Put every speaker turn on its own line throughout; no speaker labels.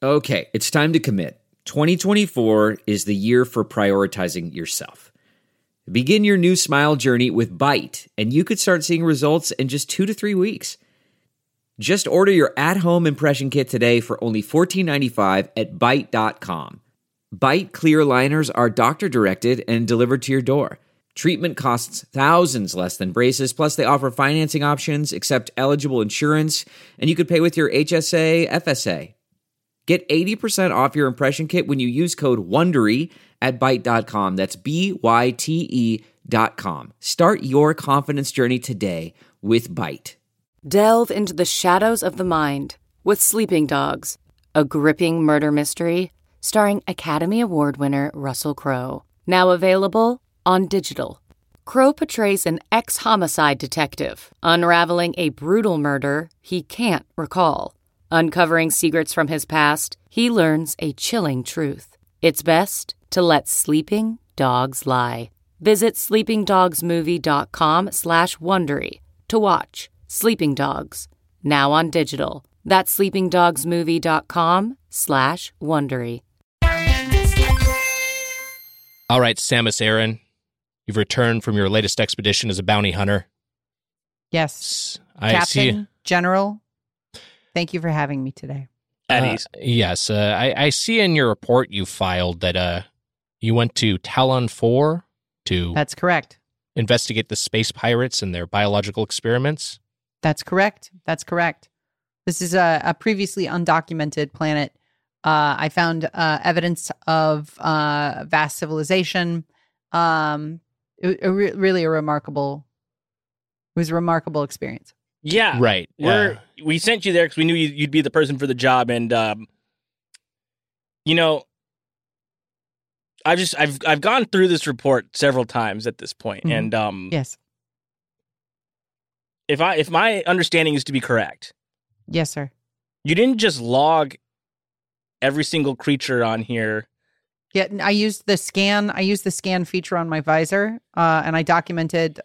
Okay, it's time to commit. 2024 is the year for prioritizing yourself. Begin your new smile journey with Byte, and you could start seeing results in just 2 to 3 weeks. Just order your at-home impression kit today for only $14.95 at Byte.com. Byte clear liners are doctor-directed and delivered to your door. Treatment costs thousands less than braces, plus they offer financing options, accept eligible insurance, and you could pay with your HSA, FSA. Get 80% off your impression kit when you use code WONDERY at Byte.com. That's BYTE.com. Start your confidence journey today with Byte.
Delve into the shadows of the mind with Sleeping Dogs, a gripping murder mystery starring Academy Award winner Russell Crowe. Now available on digital. Crowe portrays an ex-homicide detective unraveling a brutal murder he can't recall. Uncovering secrets from his past, he learns a chilling truth. It's best to let sleeping dogs lie. Visit sleepingdogsmovie.com/Wondery to watch Sleeping Dogs, now on digital. That's sleepingdogsmovie.com/Wondery.
All right, Samus Aran, you've returned from your latest expedition as a bounty hunter.
Yes.
I
Captain,
see.
General, thank you for having me today.
Yes, I see in your report you filed that you went to Talon 4 to
That's correct.
investigate the space pirates and their biological experiments.
That's correct. This is a previously undocumented planet. I found evidence of vast civilization. Really a remarkable experience.
Yeah.
Right.
We sent you there because we knew you'd be the person for the job. And, I've gone through this report several times at this point.
Mm-hmm.
And
Yes.
If my understanding is to be correct,
Yes, sir.
you didn't just log every single creature on here.
Yeah, I used the scan feature on my visor, and I documented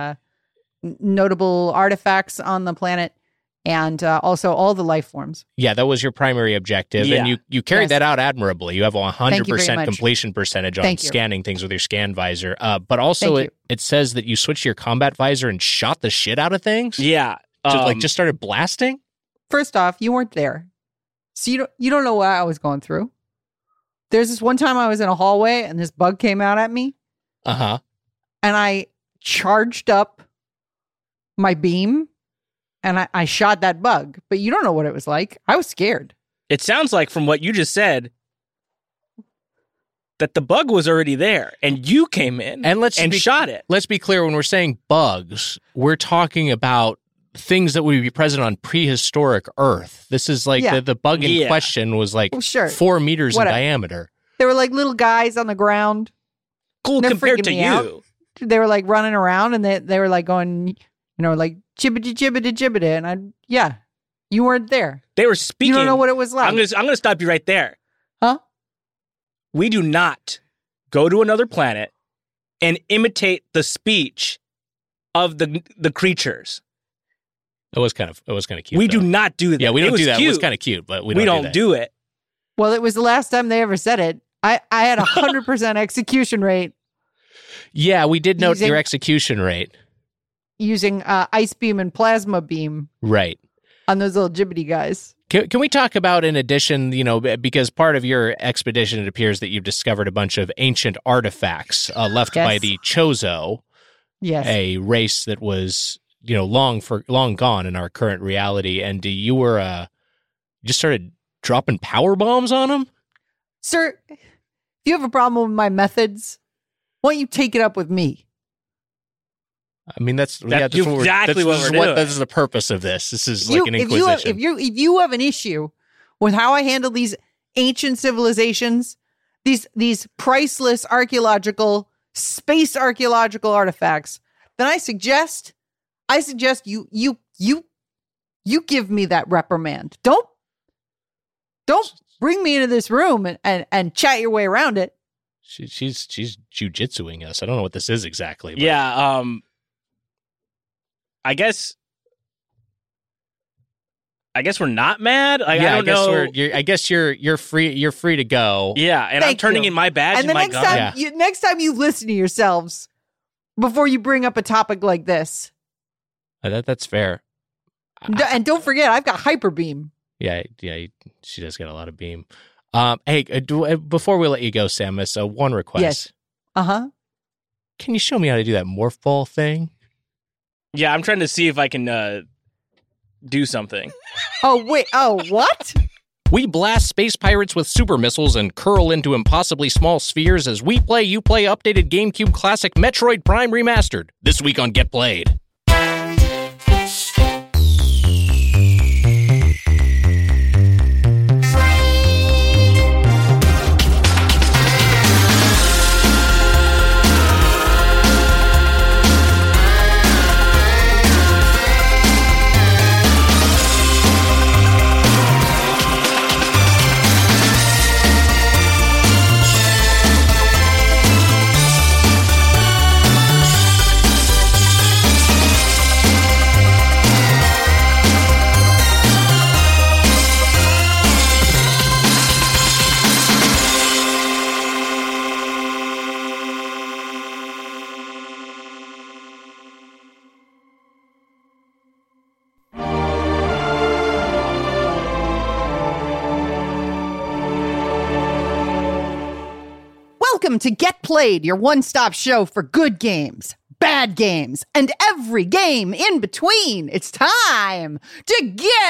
notable artifacts on the planet and also all the life forms.
Yeah, that was your primary objective,
Yeah.
and you carried
Yes.
that out admirably. You have a
Thank you very
100%
much.
completion percentage on
Thank you.
scanning things with your scan visor. But also,
Thank you.
it says that you switched to your combat visor and shot the shit out of things.
Yeah.
Just started blasting.
First off, you weren't there, so you don't know what I was going through. There's this one time I was in a hallway and this bug came out at me,
And
I charged up my beam and I shot that bug. But you don't know what it was like. I was scared.
It sounds like from what you just said that the bug was already there and you came in and shot it.
Let's be clear, when we're saying bugs, we're talking about things that would be present on prehistoric Earth. This is like
Yeah.
the bug in
Yeah.
question was like
Well, sure.
4 meters
Whatever.
in diameter.
They were like little guys on the ground.
Cool
They're
compared
freaking
to
me
you.
out. They were like running around and they were like going, like jibbity jibbity jibbity. And you weren't there.
They were speaking.
You don't know what it was like.
I'm gonna stop you right there.
Huh?
We do not go to another planet and imitate the speech of the creatures.
It was kind of cute.
We
though.
do not do that.
Yeah, we don't do that. It was
Cute.
kind of cute, but we
We
don't
don't do it.
Well, it was the last time they ever said it. I had 100% execution rate
Yeah, we did note
Using-
your execution rate.
using ice beam and plasma beam
Right.
on those little jibbity guys.
Can we talk about, in addition, because part of your expedition, it appears that you've discovered a bunch of ancient artifacts left
Yes.
by the Chozo,
Yes.
a race that was, long gone in our current reality, and you were just started dropping power bombs on them?
Sir, if you have a problem with my methods, why don't you take it up with me?
I mean, that's
That's
what we're-
exactly what
this is
we're doing.
This is the purpose of this. This is like an inquisition.
If you have an issue with how I handle these ancient civilizations, these priceless space archaeological artifacts, then I suggest you give me that reprimand. Don't bring me into this room and chat your way around it.
She's jujitsuing us. I don't know what this is exactly. But
Yeah. I guess I guess we're not mad. Like,
Yeah,
I don't know.
I guess you're free. You're free to go.
Yeah, and I'm
Thank
turning
you.
in my badge
And the
my
next
gun.
time, next time you listen to yourselves before you bring up a topic like this,
That's fair.
and don't forget, I've got hyper beam.
Yeah. She does get a lot of beam. Hey, before we let you go, Samus, one request.
Yes.
Can you show me how to do that morph ball thing?
Yeah, I'm trying to see if I can do something.
Oh wait. Oh what?
We blast space pirates with super missiles and curl into impossibly small spheres as we play, you play updated GameCube classic Metroid Prime Remastered. This week on Get Played.
Welcome to Get Played, your one-stop show for good games, bad games, and every game in between. It's time to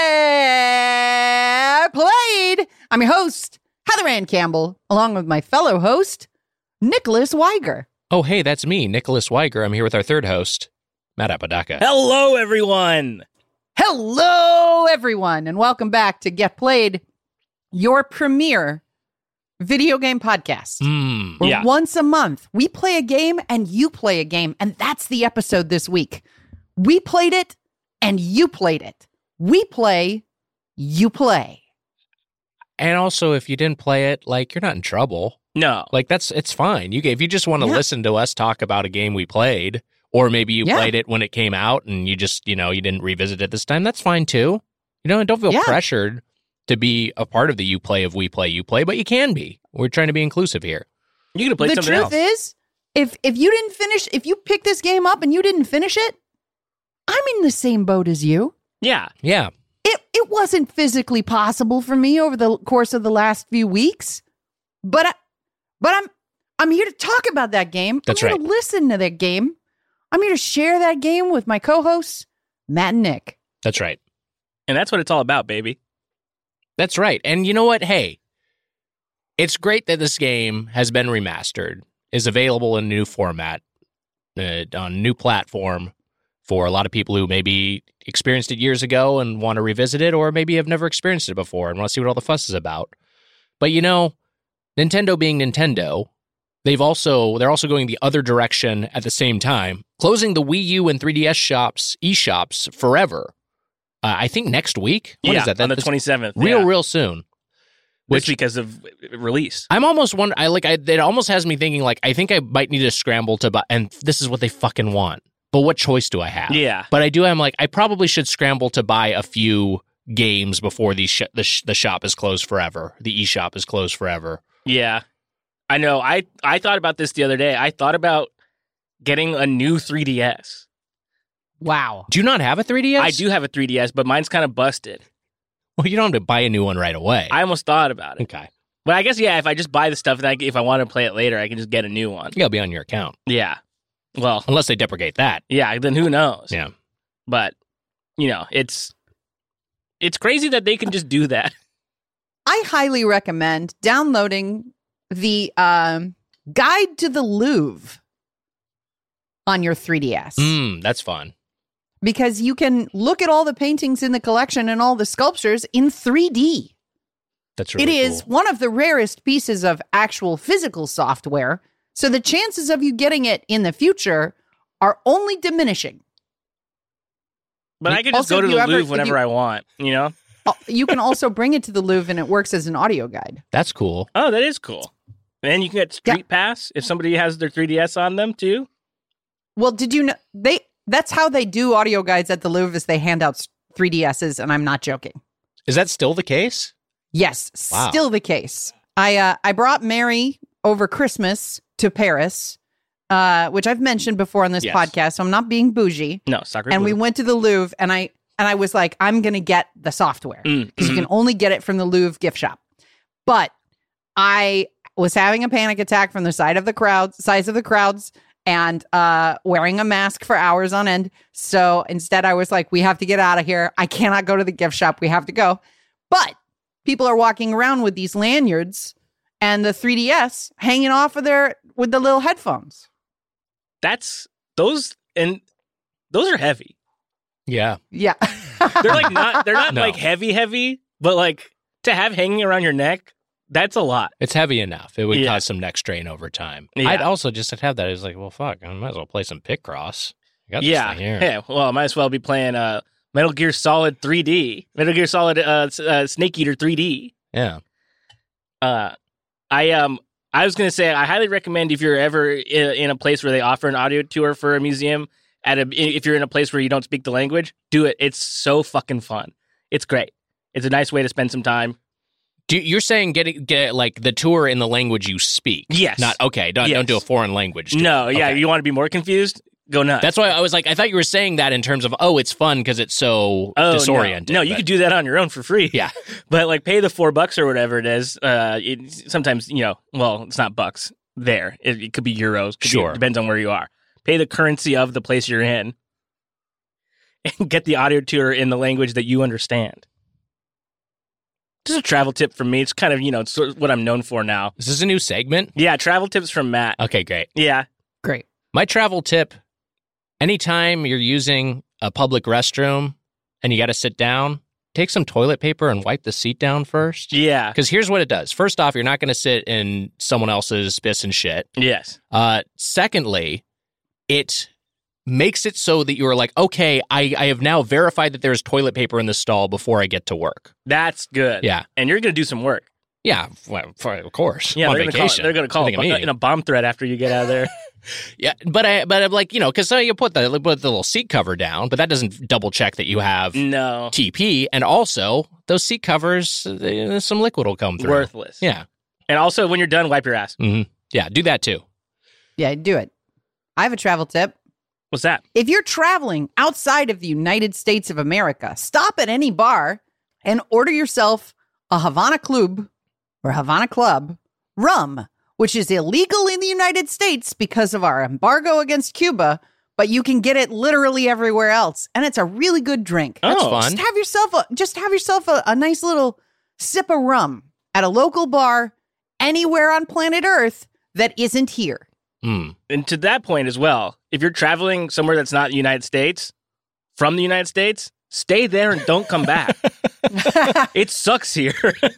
get played. I'm your host, Heather Ann Campbell, along with my fellow host, Nicholas Weiger.
Oh, hey, that's me, Nicholas Weiger. I'm here with our third host, Matt Apodaca.
Hello, everyone.
Hello, everyone, and welcome back to Get Played, your premier video game podcast. Where
Yeah.
once a month, we play a game and you play a game, and that's the episode this week. We played it and you played it. We play, you play.
And also, if you didn't play it, like, you're not in trouble.
No.
Like, it's fine. If you just want to listen to us talk about a game we played, or maybe you played it when it came out and you just, you didn't revisit it this time, that's fine too. And don't feel pressured to be a part of the you play of we play, you play, but you can be. We're trying to be inclusive here.
You could have played
The
something
truth
else.
is, if you didn't finish, if you picked this game up and you didn't finish it, I'm in the same boat as you.
Yeah.
Yeah.
It wasn't physically possible for me over the course of the last few weeks, but I'm here to talk about that game.
That's
I'm here
right.
to listen to that game. I'm here to share that game with my co-hosts, Matt and Nick.
That's right.
And that's what it's all about, baby.
That's right. And you know what? Hey, it's great that this game has been remastered, is available in a new format, on a new platform for a lot of people who maybe experienced it years ago and want to revisit it, or maybe have never experienced it before and want to see what all the fuss is about. But Nintendo being Nintendo, they're also going the other direction at the same time, closing the Wii U and 3DS shops, eShops, forever. I think next week. What is that?
On the
That's
27th.
real soon.
Which because of release.
I'm almost wondering. It almost has me thinking. Like, I think I might need to scramble to buy. And this is what they fucking want. But what choice do I have?
Yeah.
But I do. I'm like, I probably should scramble to buy a few games before the shop is closed forever. The eShop is closed forever.
Yeah. I know. I thought about this the other day. I thought about getting a new 3DS.
Wow.
Do you not have a 3DS?
I do have a 3DS, but mine's kind of busted.
Well, you don't have to buy a new one right away.
I almost thought about it.
Okay.
But I guess, if I just buy the stuff, then if I want to play it later, I can just get a new one.
You gotta be on your account.
Yeah. Well,
Unless they deprecate that.
yeah, then who knows?
Yeah.
But, it's crazy that they can just do that.
I highly recommend downloading the Guide to the Louvre on your 3DS.
That's fun.
Because you can look at all the paintings in the collection and all the sculptures in 3D.
That's really
It is
cool.
one of the rarest pieces of actual physical software, so the chances of you getting it in the future are only diminishing.
But I can just
Also,
go to
if
the
you ever-
Louvre
if
whenever
you-
I want,
You can also bring it to the Louvre and it works as an audio guide.
That's cool.
Oh, that is cool. And then you can get Street Pass if somebody has their 3DS on them, too.
Well, did you know that's how they do audio guides at the Louvre is they hand out 3DSs, and I'm not joking.
Is that still the case?
Yes,
Wow.
still the case. I brought Mary over Christmas to Paris, which I've mentioned before on this
Yes.
podcast, so I'm not being bougie.
No, soccer.
And we
blue.
went to the Louvre, and I was like, I'm going to get the software because you can only get it from the Louvre gift shop. But I was having a panic attack from the size of the crowds, and wearing a mask for hours on end. So instead, I was like, we have to get out of here. I cannot go to the gift shop. We have to go. But people are walking around with these lanyards and the 3DS hanging off of with the little headphones.
Those are heavy.
Yeah.
Yeah.
They're not
No.
like heavy, but like to have hanging around your neck, that's a lot.
It's heavy enough. It would
Yeah.
cause some neck strain over time.
Yeah.
I'd also just have that. I was like, well, fuck, I might as well play some Picross. I got this
Yeah.
thing here.
Yeah. Well, I might as well be playing Metal Gear Solid 3D. Metal Gear Solid Snake Eater 3D.
Yeah.
I was gonna say I highly recommend if you're ever in a place where they offer an audio tour for a museum. If you're in a place where you don't speak the language, do it. It's so fucking fun. It's great. It's a nice way to spend some time.
You're saying get like the tour in the language you speak?
Yes.
Not okay. Don't
Yes.
do a foreign language. Tour.
No, yeah.
Okay.
You want to be more confused? Go nuts.
That's why I was like, I thought you were saying that in terms of, it's fun because it's so disoriented.
No, you
but-
could do that on your own for free.
Yeah.
But like pay the $4 or whatever it is. Sometimes, well, it's not bucks there. It could be euros.
Sure.
Depends on where you are. Pay the currency of the place you're in and get the audio tour in the language that you understand. Just a travel tip from me. It's kind of, it's sort of what I'm known for now.
Is this a new segment?
Yeah, travel tips from Matt.
Okay, great.
Yeah.
Great.
My travel tip, anytime you're using a public restroom and you got to sit down, take some toilet paper and wipe the seat down first.
Yeah.
Because here's what it does. First off, you're not going to sit in someone else's piss and shit.
Yes.
Secondly, it makes it so that you're like, okay, I have now verified that there's toilet paper in the stall before I get to work.
That's good.
Yeah.
And you're going to do some work.
Yeah, well, of course.
Yeah,
I'm on
they're
vacation.
going to call
Think of me.
in a bomb threat after you get out of there.
Yeah, but I'm like, because you put the little seat cover down, but that doesn't double check that you have
No.
TP, and also those seat covers, some liquid will come through.
Worthless.
Yeah.
And also, when you're done, wipe your ass.
Mm-hmm. Yeah, do that too.
Yeah, do it. I have a travel tip.
What's that?
If you're traveling outside of the United States of America, stop at any bar and order yourself a Havana Club or Havana Club rum, which is illegal in the United States because of our embargo against Cuba, but you can get it literally everywhere else. And it's a really good drink.
That's
Oh,
fun.
Just have yourself a nice little sip of rum at a local bar anywhere on planet Earth that isn't here.
Mm.
And to that point as well, if you're traveling somewhere that's not the United States, from the United States, stay there and don't come back. It sucks here.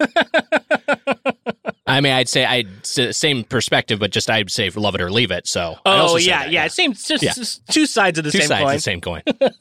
I mean, I'd say same perspective, but just I'd say love it or leave it. So I'd also say that,
Same. It's just
Yeah.
just two sides of the
Two
same
sides
coin.
of the same coin.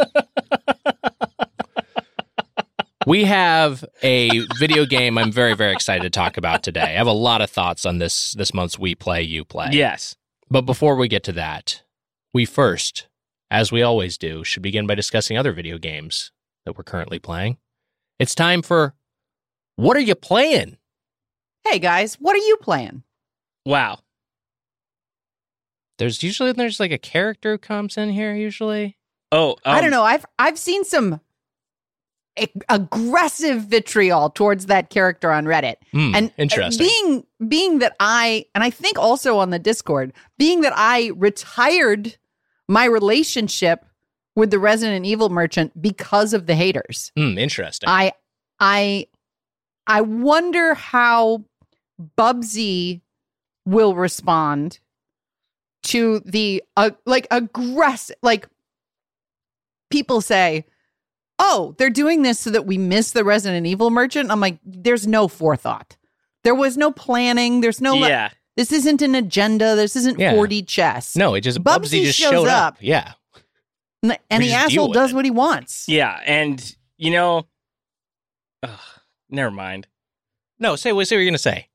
We have a video game I'm very, very excited to talk about today. I have a lot of thoughts on this month's We Play, You Play.
Yes.
But before we get to that, we first, as we always do, should begin by discussing other video games that we're currently playing. It's time for What Are You Playing?
Hey guys, what are you playing?
Wow.
There's like a character who comes in here usually.
Oh,
I don't know. I've seen some aggressive vitriol towards that character on Reddit. And
Interesting.
being that I think also on the Discord, being that I retired my relationship with the Resident Evil merchant because of the haters.
Interesting.
I wonder how Bubsy will respond to the aggressive, people say, oh, they're doing this so that we miss the Resident Evil merchant. I'm like, there's no forethought. There was no planning. There's no,
Yeah.
this isn't an agenda. This isn't
Yeah.
4D chess.
No, it just
Bubsy
just
shows
showed
up.
Yeah.
And
We
the
just deal
asshole
with
does
it.
what he wants.
Yeah. And, never mind.
No, say what you're going to say.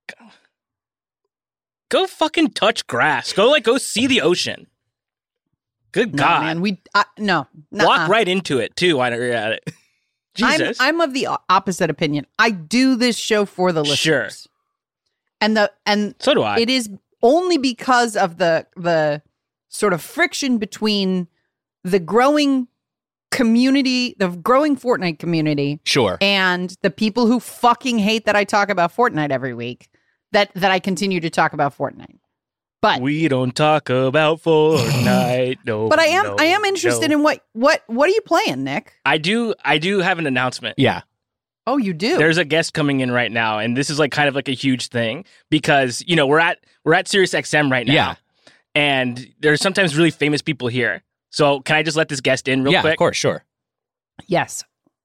Go fucking touch grass. Go see the ocean. Good
No,
God.
man, no.
Walk right into it, too, while you're at it. Jesus.
I'm of the opposite opinion. I do this show for the listeners.
Sure.
And
So do I.
it is only because of the sort of friction between the growing community, the growing Fortnite community,
Sure.
and the people who fucking hate that I talk about Fortnite every week, that I continue to talk about Fortnite. But
We don't talk about Fortnite. No.
but I am interested in what are you playing, Nick?
I do have an announcement.
Yeah.
Oh, you do.
There's a guest coming in right now, and this is like kind of like a huge thing because we're at SiriusXM right now,
Yeah.
and there's sometimes really famous people here. So can I just let this guest in real
Yeah,
quick?
of course, sure.
Yes.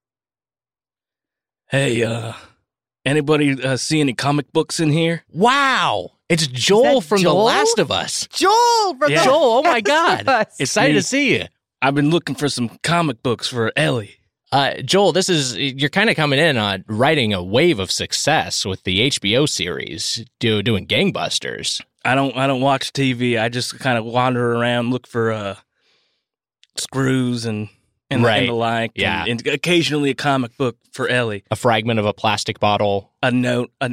Hey, anybody see any comic books in here?
Wow. It's Joel
that
from The
Joel?
Last of Us.
Joel from
Yeah.
the
Joel, oh my God.
Yes.
Excited
Me.
to see you.
I've been looking for some comic books for Ellie.
Joel, you're kind of coming in on riding a wave of success with the HBO series, doing gangbusters.
I don't watch TV. I just kind of wander around, look for screws and
Right.
the like.
Yeah.
And occasionally a comic book for Ellie.
A fragment of a plastic bottle.
A note. And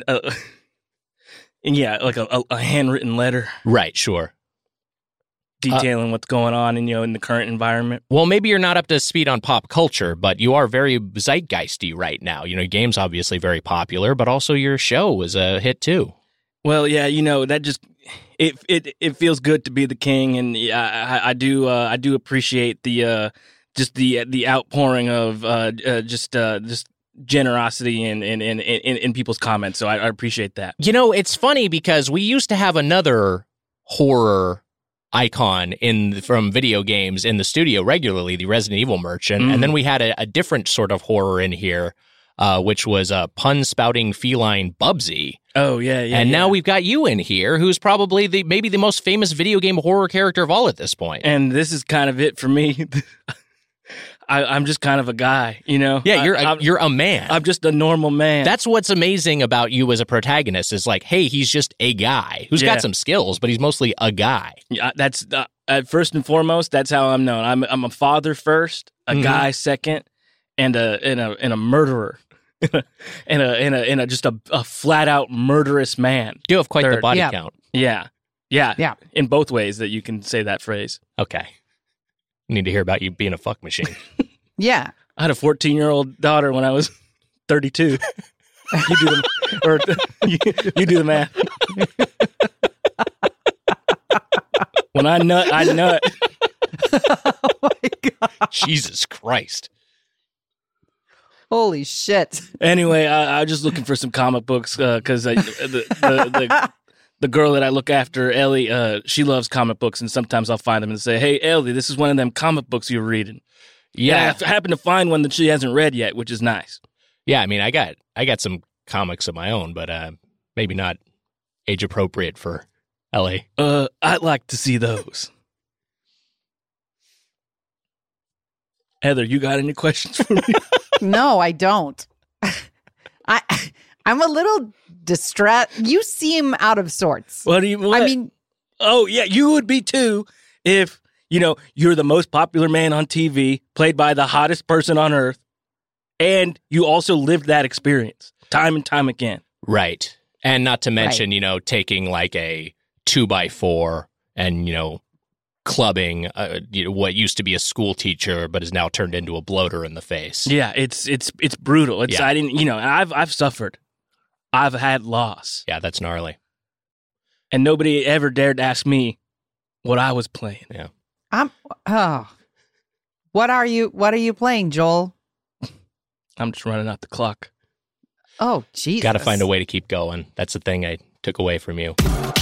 yeah, like a handwritten letter
Right, sure.
detailing what's going on in the current environment.
Well, maybe you're not up to speed on pop culture, but you are very zeitgeisty right now. Game's obviously very popular, but also your show was a hit too.
Well, yeah, that just it feels good to be the king, and I do appreciate the outpouring of just generosity in people's comments. So I appreciate that.
It's funny because we used to have another horror icon from video games in the studio regularly, the Resident Evil merchant, and then we had a different sort of horror in here, which was a pun-spouting feline Bubsy.
Oh yeah, yeah.
And
yeah.
now we've got you in here, who's probably maybe the most famous video game horror character of all at this point.
And this is kind of it for me. I'm just kind of a guy,
Yeah, you're a man.
I'm just a normal man.
That's what's amazing about you as a protagonist is like, hey, he's just a guy who's
Yeah.
got some skills, but he's mostly a guy.
That's first and foremost. That's how I'm known. I'm a father first, a guy second, and a murderer, and a just a flat out murderous man.
You have quite the
Third.
body
Yeah.
count.
Yeah.
Yeah.
In both ways that you can say that phrase.
Okay. Need to hear about you being a fuck machine.
Yeah.
I had a 14-year-old daughter when I was 32. You do you do the math. When I nut, I nut.
Oh my God.
Jesus Christ.
Holy shit.
Anyway, I was just looking for some comic books because the girl that I look after, Ellie, she loves comic books, and sometimes I'll find them and say, "Hey, Ellie, this is one of them comic books you're reading."
Yeah.
And I happen to find one that she hasn't read yet, which is nice.
Yeah, I mean, I got some comics of my own, but maybe not age appropriate for Ellie.
I'd like to see those. Heather, you got any questions for me?
No, I don't. I'm a little distressed. You seem out of sorts.
What do you? What?
I mean,
oh yeah, you would be too if you're the most popular man on TV, played by the hottest person on earth, and you also lived that experience time and time again.
Right. And not to mention, taking like a 2x4 and, clubbing what used to be a school teacher but is now turned into a bloater in the face.
Yeah, it's brutal. It's
Yeah.
I didn't I've suffered. I've had loss,
Yeah, that's gnarly.
and nobody ever dared ask me what I was playing.
Yeah.
what are you playing, Joel?
I'm just running out the clock.
Oh, Jesus.
Got to find a way to keep going. That's the thing I took away from you.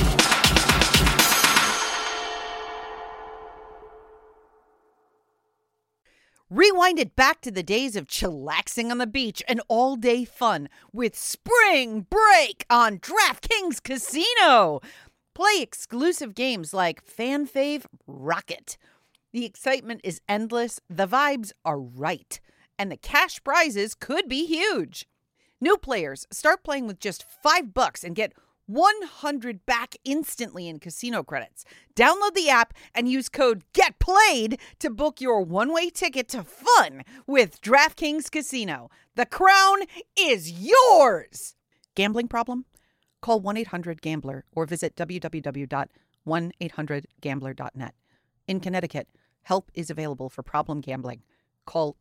Rewind it back to the days of chillaxing on the beach and all-day fun with Spring Break on DraftKings Casino. Play exclusive games like Fan Fave Rocket. The excitement is endless, the vibes are right, and the cash prizes could be huge. New players start playing with just $5 and get 100 back instantly in casino credits. Download the app and use code GETPLAYED to book your one-way ticket to fun with DraftKings Casino. The crown is yours! Gambling problem? Call 1-800-GAMBLER or visit www.1800gambler.net. In Connecticut, help is available for problem gambling. Call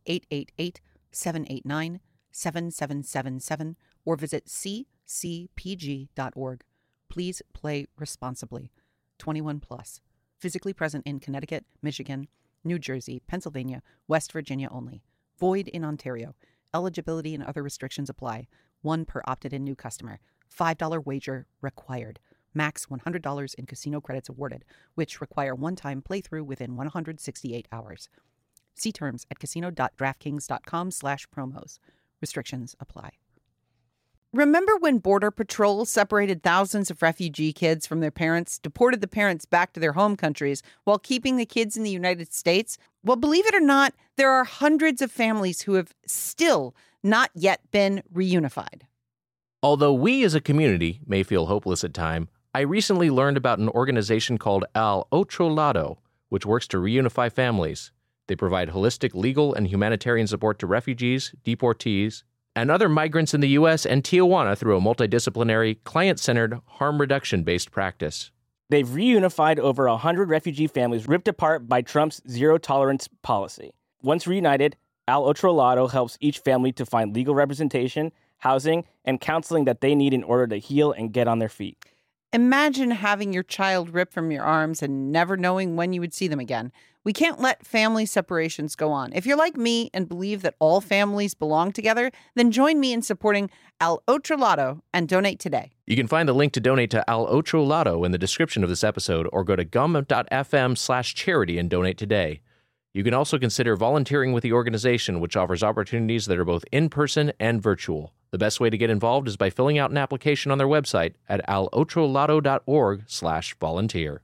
888-789-7777 or visit ccpg.org. Please play responsibly. 21 plus. Physically present in Connecticut, Michigan, New Jersey, Pennsylvania, West Virginia only. Void in Ontario. Eligibility and other restrictions apply. One per opted-in new customer. $5 wager required. Max $100 in casino credits awarded, which require one-time playthrough within 168 hours. See terms at casino.draftkings.com/promos. Restrictions apply. Remember when Border Patrol separated thousands of refugee kids from their parents, deported the parents back to their home countries while keeping the kids in the United States? Well, believe it or not, there are hundreds of families who have still not yet been reunified.
Although we as a community may feel hopeless at times, I recently learned about an organization called Al Otro Lado, which works to reunify families. They provide holistic legal and humanitarian support to refugees, deportees, and other migrants in the U.S. and Tijuana through a multidisciplinary, client-centered, harm reduction-based practice.
They've reunified over 100 refugee families ripped apart by Trump's zero-tolerance policy. Once reunited, Al Otro Lado helps each family to find legal representation, housing, and counseling that they need in order to heal and get on their feet.
Imagine having your child ripped from your arms and never knowing when you would see them again. We can't let family separations go on. If you're like me and believe that all families belong together, then join me in supporting Al Otro Lado and donate today.
You can find the link to donate to Al Otro Lado in the description of this episode or go to gum.fm/charity and donate today. You can also consider volunteering with the organization, which offers opportunities that are both in-person and virtual. The best way to get involved is by filling out an application on their website at alotrolado.org/volunteer.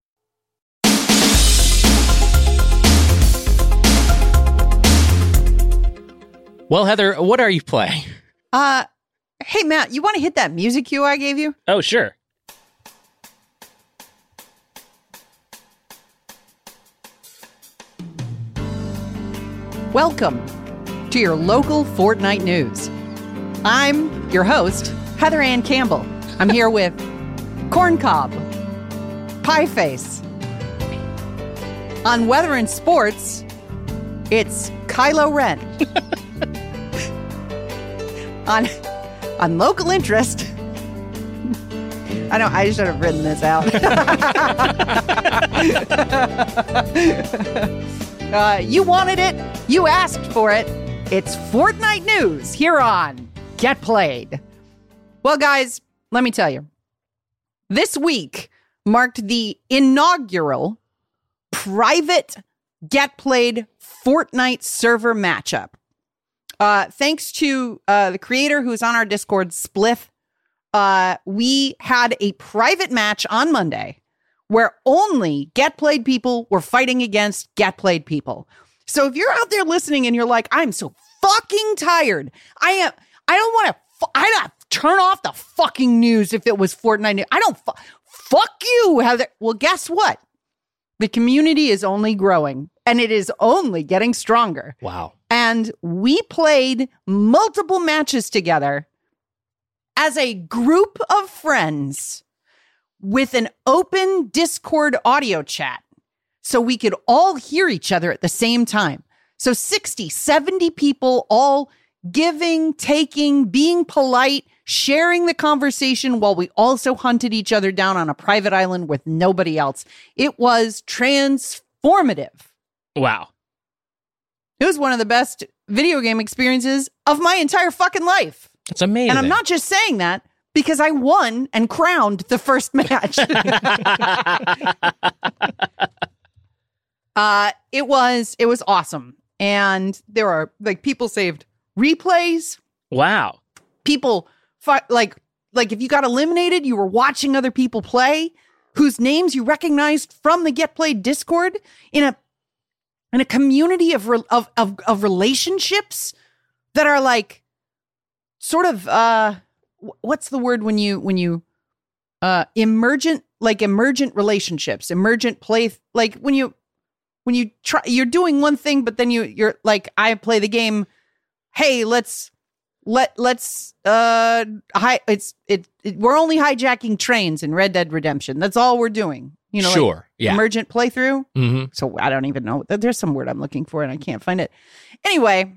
Well, Heather, what are you playing?
Hey, Matt, you want to hit that music cue I gave you?
Oh, sure.
Welcome to your local Fortnite news. I'm your host, Heather Ann Campbell. I'm here with Corncob, Pieface. On weather and sports, it's Kylo Ren. on local interest, I should have written this out. You wanted it. You asked for it. It's Fortnite news here on Get Played. Well, guys, let me tell you. This week marked the inaugural private Get Played Fortnite server matchup. Thanks to the creator who's on our Discord, Spliff, we had a private match on Monday where only Get Played people were fighting against Get Played people. So if you're out there listening and you're like, I'm so fucking tired. I don't want to turn off the fucking news if it was Fortnite news. Fuck you, Heather. Well, guess what? The community is only growing and it is only getting stronger.
Wow.
And we played multiple matches together as a group of friends with an open Discord audio chat so we could all hear each other at the same time. So 60, 70 people all giving, taking, being polite, sharing the conversation while we also hunted each other down on a private island with nobody else. It was transformative.
Wow.
It was one of the best video game experiences of my entire fucking life.
That's amazing.
And I'm not just saying that because I won and crowned the first match. It was awesome. And there are people saved replays.
Wow.
People like if you got eliminated, you were watching other people play whose names you recognized from the Get Played Discord in a community of relationships that are like sort of what's the word when you emergent relationships, emergent play, like when you try, you're doing one thing, but then you're like, I play the game. Hey, let's we're only hijacking trains in Red Dead Redemption. That's all we're doing. You know,
sure.
like
Yeah.
emergent playthrough.
Mm-hmm.
So I don't even know. There's some word I'm looking for and I can't find it. Anyway,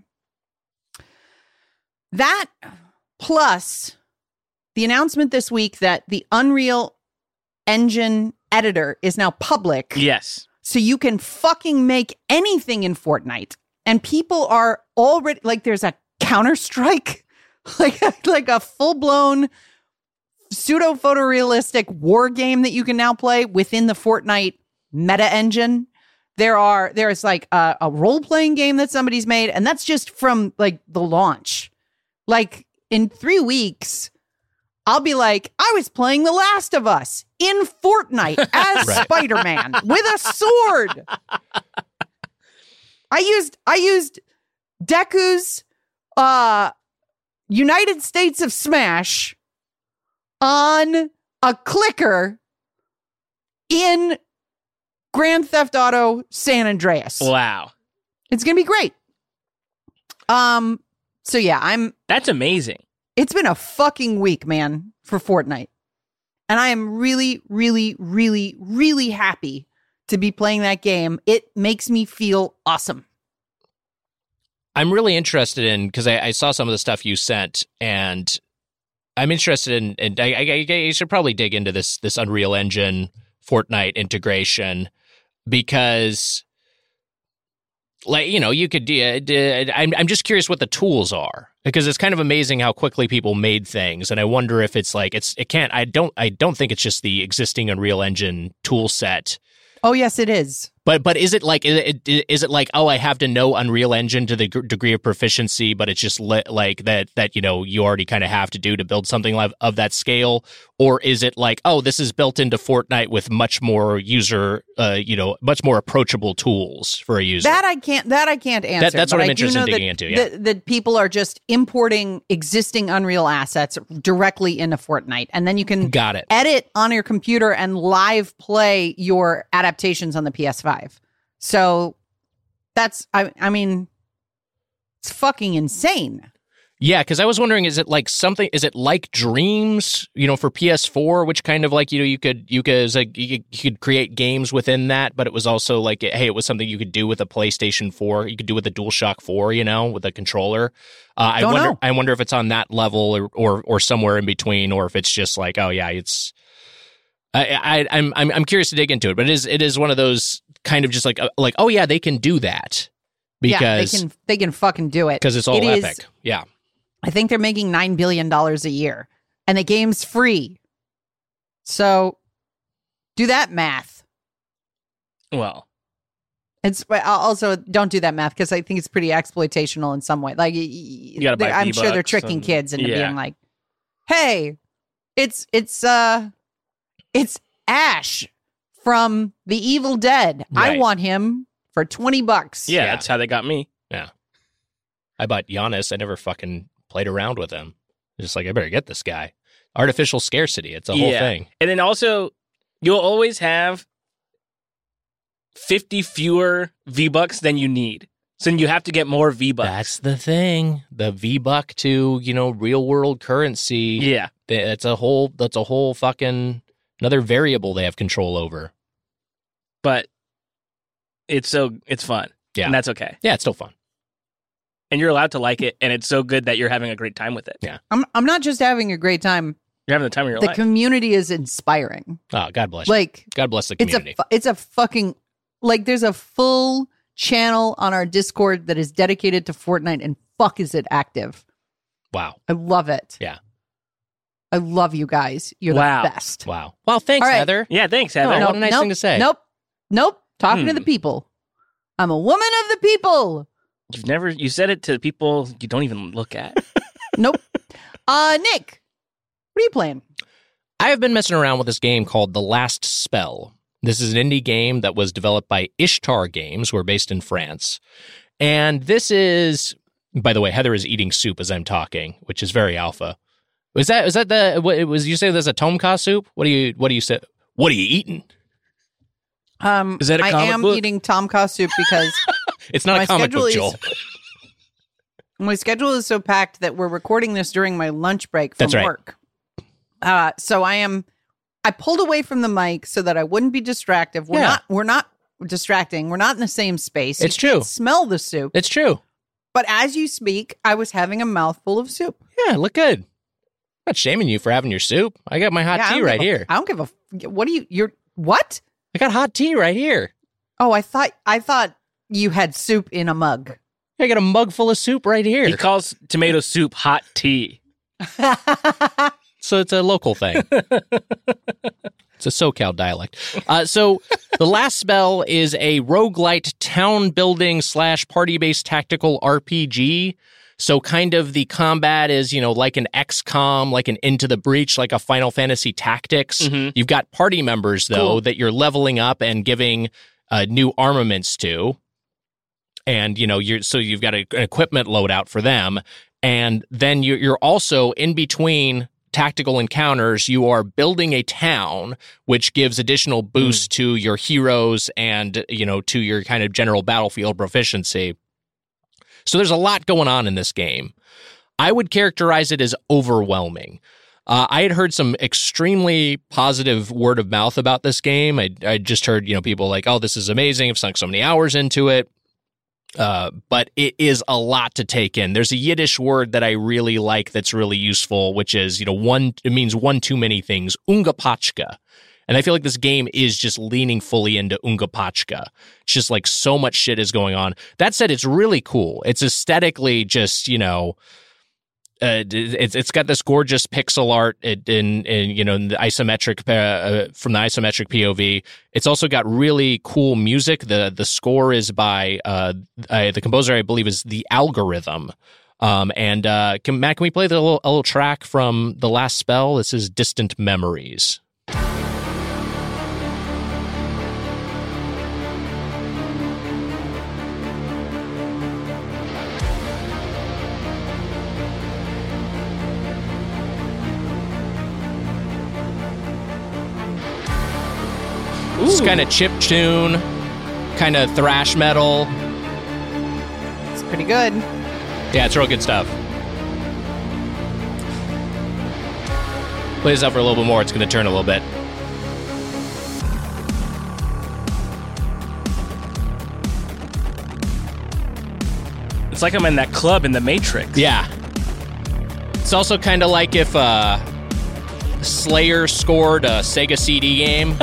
that plus the announcement this week that the Unreal Engine editor is now public.
Yes.
So you can fucking make anything in Fortnite. And people are already, like, there's a Counter-Strike, like a full-blown pseudo-photorealistic war game that you can now play within the Fortnite meta engine. There's like a role-playing game that somebody's made, and that's just from like the launch. Like in 3 weeks, I'll be like, I was playing The Last of Us in Fortnite as
Right.
Spider-Man with a sword. I used Deku's United States of Smash on a clicker in Grand Theft Auto San Andreas.
Wow.
It's gonna be great. So yeah,
That's amazing.
it's been a fucking week, man, for Fortnite. And I am really, really, really, really happy to be playing that game. It makes me feel awesome.
I'm really interested in, because I saw some of the stuff you sent, and I'm interested in, and I should probably dig into this Unreal Engine Fortnite integration, because, like, you know, you could, I'm just curious what the tools are, because it's kind of amazing how quickly people made things, and I wonder if it's like, I don't think it's just the existing Unreal Engine tool set.
Oh, yes, it is.
But is it like, oh, I have to know Unreal Engine to the degree of proficiency, but it's just like that you know, you already kind of have to do to build something of that scale? Or is it like, oh, this is built into Fortnite with much more much more approachable tools for a user?
That I can't answer.
That's what
but
I'm
I do
interested in
know
digging into, yeah.
That people are just importing existing Unreal assets directly into Fortnite. And then you can
Got it.
edit on your computer and live play your adaptations on the PS5. So that's, I mean, it's fucking insane.
Yeah, because I was wondering, is it like Dreams, you know, for PS4, which kind of like, you know, you could create games within that, but it was also like, hey, it was something you could do with a PlayStation 4, you could do with a DualShock 4, you know, with a controller. I wonder if it's on that level or somewhere in between, or if it's just like, oh yeah, it's. I'm curious to dig into it, but it is one of those kind of just like oh yeah, they can do that because
they can fucking do it
because it's all epic. Yeah.
I think they're making $9 billion a year, and the game's free. So, do that math.
Well,
It's also don't do that math because I think it's pretty exploitational in some way. Like,
gotta buy
I'm sure they're
V-Bucks
tricking
and-
kids into
yeah.
being like, "Hey, it's Ash from The Evil Dead. I
Right.
want him for $20."
yeah, that's how they got me.
Yeah. I bought Giannis. I never fucking played around with him. Just like, I better get this guy. Artificial scarcity. It's a whole thing.
And then also, you'll always have 50 fewer V-Bucks than you need. So then you have to get more V-Bucks.
That's the thing. The V-Buck to, you know, real world currency.
Yeah.
That's a whole fucking another variable they have control over.
But it's fun.
Yeah.
And that's okay.
Yeah, it's still fun.
And you're allowed to like it, and it's so good that you're having a great time with it.
Yeah.
I'm not just having a great time.
You're having the time of your
The
life.
community is inspiring.
Oh, God bless you.
Like,
God bless the
it's
community.
a fucking, like, there's a full channel on our Discord that is dedicated to Fortnite, and fuck is it active.
Wow.
I love it.
Yeah.
I love you guys. You're
Wow.
the best.
Wow. Well, thanks,
All right.
Heather.
Yeah, thanks, Heather.
Oh, what a nice thing to say.
Nope. Talking to the people. I'm a woman of the people.
You said it to people you don't even look at.
Nope. Nick, what are you playing?
I have been messing around with this game called The Last Spell. This is an indie game that was developed by Ishtar Games, who are based in France. And this is, by the way, Heather is eating soup as I'm talking, which is very alpha. Was that the what it was? You say there's a tomka soup? What do you say? What are you eating?
Is that a
I
comic
am
book?
eating tomka soup because
It's not a comic book, Joel.
my schedule is so packed that we're recording this during my lunch break from
That's right.
work. So I pulled away from the mic so that I wouldn't be distracted. We're not distracting. We're not in the same space.
It's
You can't
true.
smell the soup.
It's true.
But as you speak, I was having a mouthful of soup.
Yeah, look good. I'm not shaming you for having your soup. I got my hot
Yeah, I
tea
don't
right
give a-
here.
I don't give a. What do you're what?
I got hot tea right here.
Oh, I thought you had soup in a mug.
I got a mug full of soup right here.
He calls tomato soup hot tea.
So it's a local thing. It's a SoCal dialect. So the last spell is a roguelite town building / party-based tactical RPG. So kind of the combat is, like an XCOM, like an Into the Breach, like a Final Fantasy Tactics.
Mhm.
You've got party members, though,
Cool.
that you're leveling up and giving new armaments to. And, you've got an equipment loadout for them. And then you're also in between tactical encounters, you are building a town, which gives additional boost to your heroes and, to your kind of general battlefield proficiency. So there's a lot going on in this game. I would characterize it as overwhelming. I had heard some extremely positive word of mouth about this game. I just heard, people like, oh, this is amazing. I've sunk so many hours into it. But it is a lot to take in. There's a Yiddish word that I really like that's really useful, which is, it means one too many things, ungepachka. And I feel like this game is just leaning fully into ungepachka. It's just like so much shit is going on. That said, it's really cool. It's aesthetically just, it's got this gorgeous pixel art in the isometric from the isometric POV. It's also got really cool music. The score is by the composer, I believe, is The Algorithm. Matt, can we play a little track from the last spell? This is Distant Memories. It's kind of chip tune, kind of thrash metal.
It's pretty good.
Yeah, it's real good stuff. Play this out for a little bit more. It's going to turn a little bit.
It's like I'm in that club in The Matrix.
Yeah. It's also kind of like if Slayer scored a Sega CD game.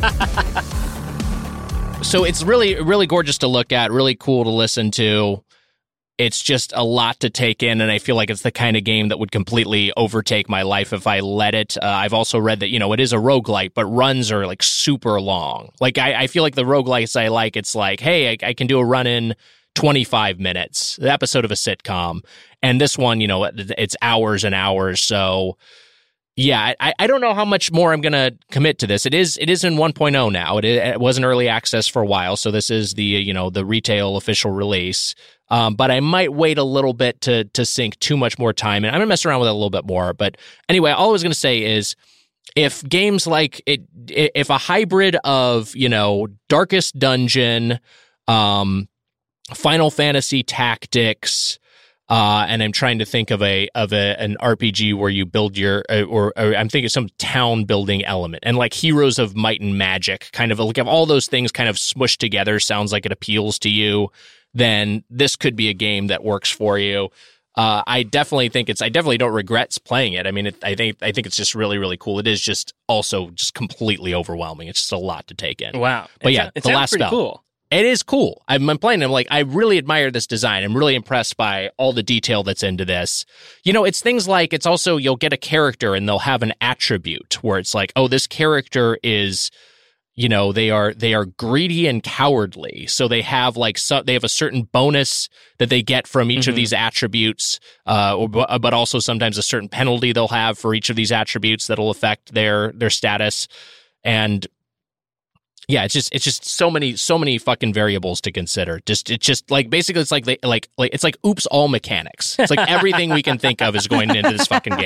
So it's really, really gorgeous to look at, really cool to listen to. It's just a lot to take in, and I feel like it's the kind of game that would completely overtake my life if I let it. I've also read that, it is a roguelite, but runs are like super long. Like I feel like the roguelites I like, it's like, hey, I can do a run in 25 minutes, the episode of a sitcom. And this one, it's hours and hours. So yeah, I don't know how much more I'm going to commit to this. It is in 1.0 now. It was in early access for a while. So this is the, the retail official release. But I might wait a little bit to sink too much more time. And I'm going to mess around with it a little bit more. But anyway, all I was going to say is if games like it, if a hybrid of, Darkest Dungeon, Final Fantasy Tactics, and I'm trying to think of an RPG where you build your, or I'm thinking some town building element, and like Heroes of Might and Magic, kind of like if all those things kind of smushed together sounds like it appeals to you, then this could be a game that works for you. I definitely don't regret playing it. I mean, I think it's just really, really cool. It is just also just completely overwhelming. It's just a lot to take in.
Wow.
But
It
the
sounds
last
pretty
spell.
cool.
It is cool. I'm playing it. I'm like, I really admire this design. I'm really impressed by all the detail that's into this. It's things like, it's also, you'll get a character and they'll have an attribute where it's like, oh, this character is, they are greedy and cowardly. So they have they have a certain bonus that they get from each of these attributes, but also sometimes a certain penalty they'll have for each of these attributes that'll affect their status. And yeah, it's just so many fucking variables to consider. It's just like basically it's like it's like oops all mechanics. It's like everything we can think of is going into this fucking game.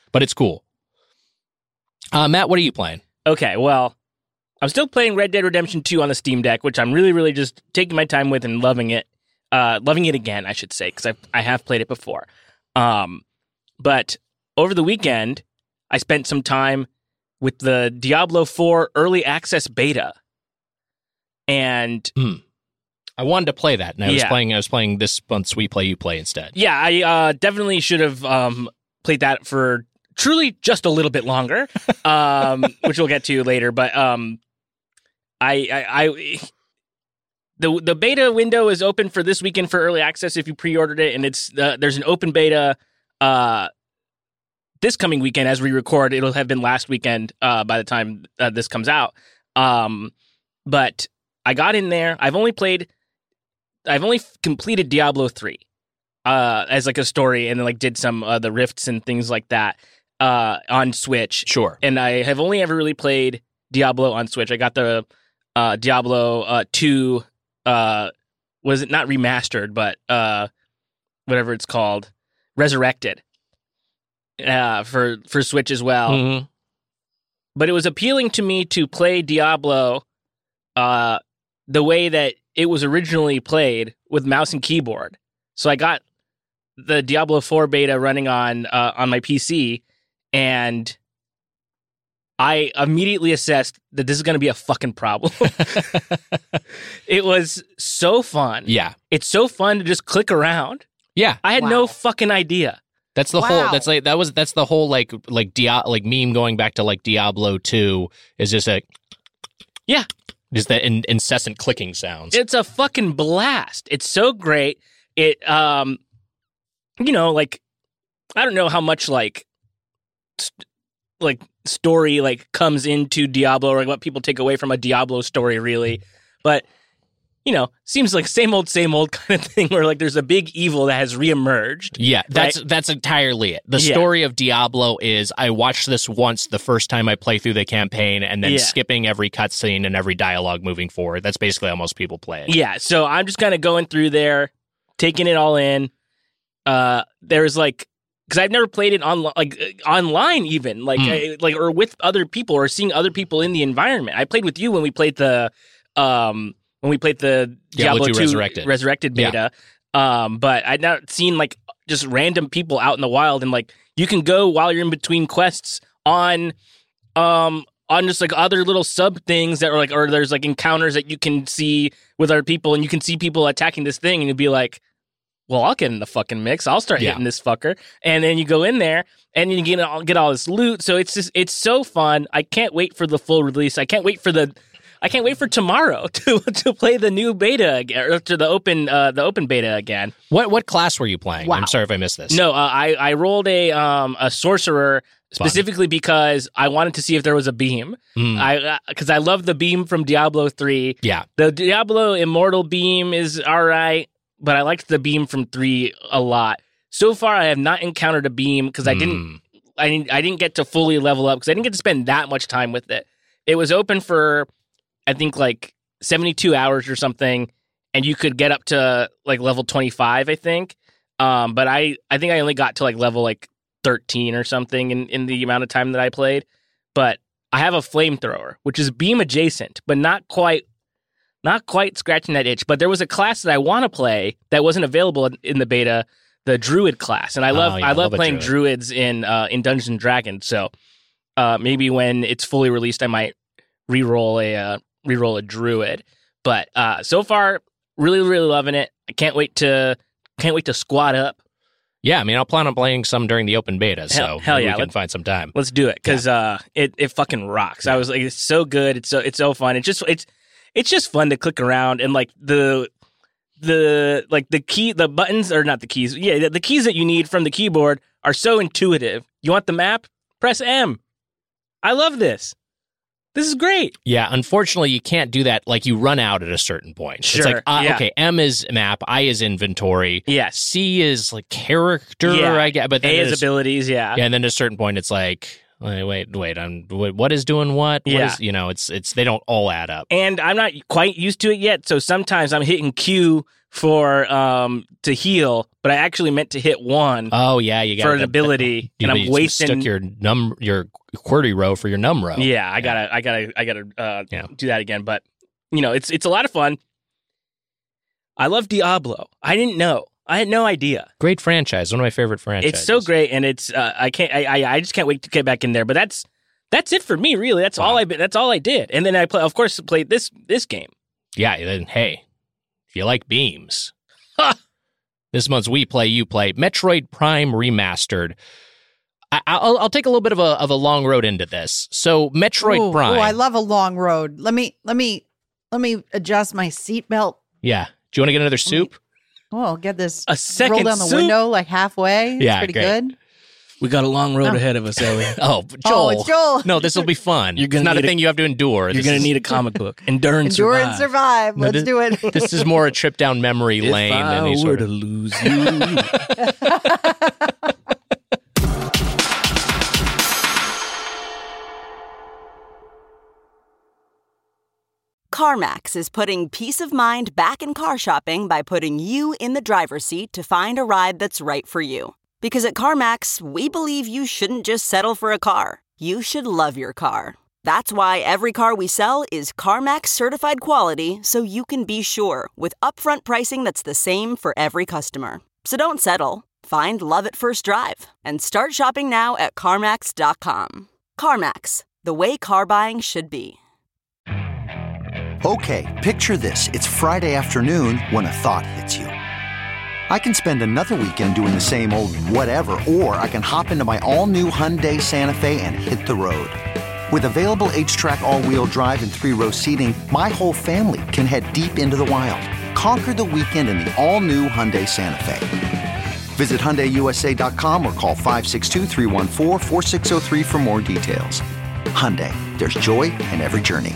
but it's cool. Matt, what are you playing?
Okay, well, I'm still playing Red Dead Redemption 2 on the Steam Deck, which I'm really, really just taking my time with and loving it. Loving it again, I should say, because I have played it before. But over the weekend, I spent some time with the Diablo 4 early access beta. And
I wanted to play that, and I
Yeah.
was playing this month's We Play You Play instead.
yeah, I definitely should have played that for truly just a little bit longer, which we'll get to later. But the beta window is open for this weekend for early access if you pre-ordered it, and it's there's an open beta this coming weekend as we record. It'll have been last weekend by the time this comes out. But I got in there. I've only completed Diablo 3 as like a story, and then like did some the rifts and things like that on Switch.
Sure.
And I have only ever really played Diablo on Switch. I got the Diablo 2. Was it not remastered, but whatever it's called, Resurrected for Switch as well.
Mm-hmm.
But it was appealing to me to play Diablo the way that it was originally played with mouse and keyboard. So I got the Diablo 4 beta running on my PC, and I immediately assessed that this is going to be a fucking problem. It was so fun.
Yeah.
It's so fun to just click around.
Yeah.
I had
Wow.
no fucking idea.
That's the
Wow.
whole. That's the whole like meme going back to like Diablo 2 is just just that incessant clicking sounds.
It's a fucking blast. It's so great. It like I don't know how much like story like comes into Diablo, or like what people take away from a Diablo story really, but seems like same old kind of thing where like there's a big evil that has reemerged.
Yeah, that's entirely it. The story of Diablo is I watched this once the first time I play through the campaign, and then skipping every cutscene and every dialogue moving forward. That's basically how most people play it.
Yeah, so I'm just kind of going through there, taking it all in. There's like, because I've never played it online even, or with other people, or seeing other people in the environment. I played with you when we played the Diablo 2 Resurrected beta. But I'd not seen like just random people out in the wild, and like you can go while you're in between quests on just like other little sub things that are like, or there's like encounters that you can see with other people, and you can see people attacking this thing, and you'd be like, well, I'll get in the fucking mix. I'll start hitting this fucker. And then you go in there and you get all this loot. So it's so fun. I can't wait for the full release. I can't wait for tomorrow to play the new beta again, or to the open beta again.
What class were you playing?
Wow.
I'm sorry if I missed this.
No, I rolled a sorcerer specifically because I wanted to see if there was a beam. Because I love the beam from Diablo 3.
Yeah.
The Diablo Immortal beam is all right, but I liked the beam from 3 a lot. So far, I have not encountered a beam because I didn't get to fully level up, because I didn't get to spend that much time with it. It was open for, I think, like 72 hours or something, and you could get up to like level 25, I think. But I think I only got to like level like 13 or something in the amount of time that I played. But I have a flamethrower, which is beam adjacent, but not quite scratching that itch. But there was a class that I want to play that wasn't available in the beta, the Druid class, and I love playing Druids in Dungeons and Dragons. So maybe when it's fully released, I might re-roll a Druid. But so far, really, really loving it. I can't wait to squat up.
Yeah, I mean, I'll plan on playing some during the open beta, so
hell yeah,
we can find some time.
Let's do it, because it fucking rocks. I was like, it's so good. It's so fun. It's just fun to click around, and like the buttons, or not the keys. Yeah, the keys that you need from the keyboard are so intuitive. You want the map? Press M. I love this. This is great.
Yeah, unfortunately, you can't do that. Like, you run out at a certain point.
Sure,
it's like, okay, M is map, I is inventory.
Yes.
C is like character,
Yeah.
I guess. But then
A is abilities, yeah.
Yeah, and then at a certain point, it's like Wait. What is doing what?
Yeah.
What is, it's they don't all add up.
And I'm not quite used to it yet, so sometimes I'm hitting Q for to heal, but I actually meant to hit 1.
Oh yeah, you got
for an ability, and I'm wasting.
Stuck your QWERTY row for your num row.
Yeah, I gotta do that again. But it's a lot of fun. I love Diablo. I didn't know. I had no idea.
Great franchise. One of my favorite franchises.
It's so great, and it's I just can't wait to get back in there. But that's it for me, really. That's all I did. And then I played this game.
Yeah. Then hey, if you like beams, this month's We Play You Play Metroid Prime Remastered. I'll take a little bit of a long road into this. So Metroid Prime.
Oh, I love a long road. Let me adjust my seatbelt.
Yeah. Do you want to get another soup?
I'll get this
a second
roll down the
soup?
window like halfway.
Yeah,
it's pretty
great.
good.
We got a long road ahead of us, Ellie.
Oh, Joel.
Oh, it's Joel.
No, this will be fun. It's not a thing you have to endure.
You're going to need a comic book. Endure and
Endure
survive.
and survive. Let's do it.
This is more a trip down memory
If
lane
I
than any
were
sort
to
of.
lose you.
CarMax is putting peace of mind back in car shopping by putting you in the driver's seat to find a ride that's right for you. Because at CarMax, we believe you shouldn't just settle for a car. You should love your car. That's why every car we sell is CarMax certified quality, so you can be sure with upfront pricing that's the same for every customer. So don't settle. Find love at first drive and start shopping now at CarMax.com. CarMax, the way car buying should be.
Okay, picture this. It's Friday afternoon when a thought hits you. I can spend another weekend doing the same old whatever, or I can hop into my all-new Hyundai Santa Fe and hit the road. With available H-Track all-wheel drive and 3-row seating, my whole family can head deep into the wild. Conquer the weekend in the all-new Hyundai Santa Fe. Visit HyundaiUSA.com or call 562-314-4603 for more details. Hyundai, there's joy in every journey.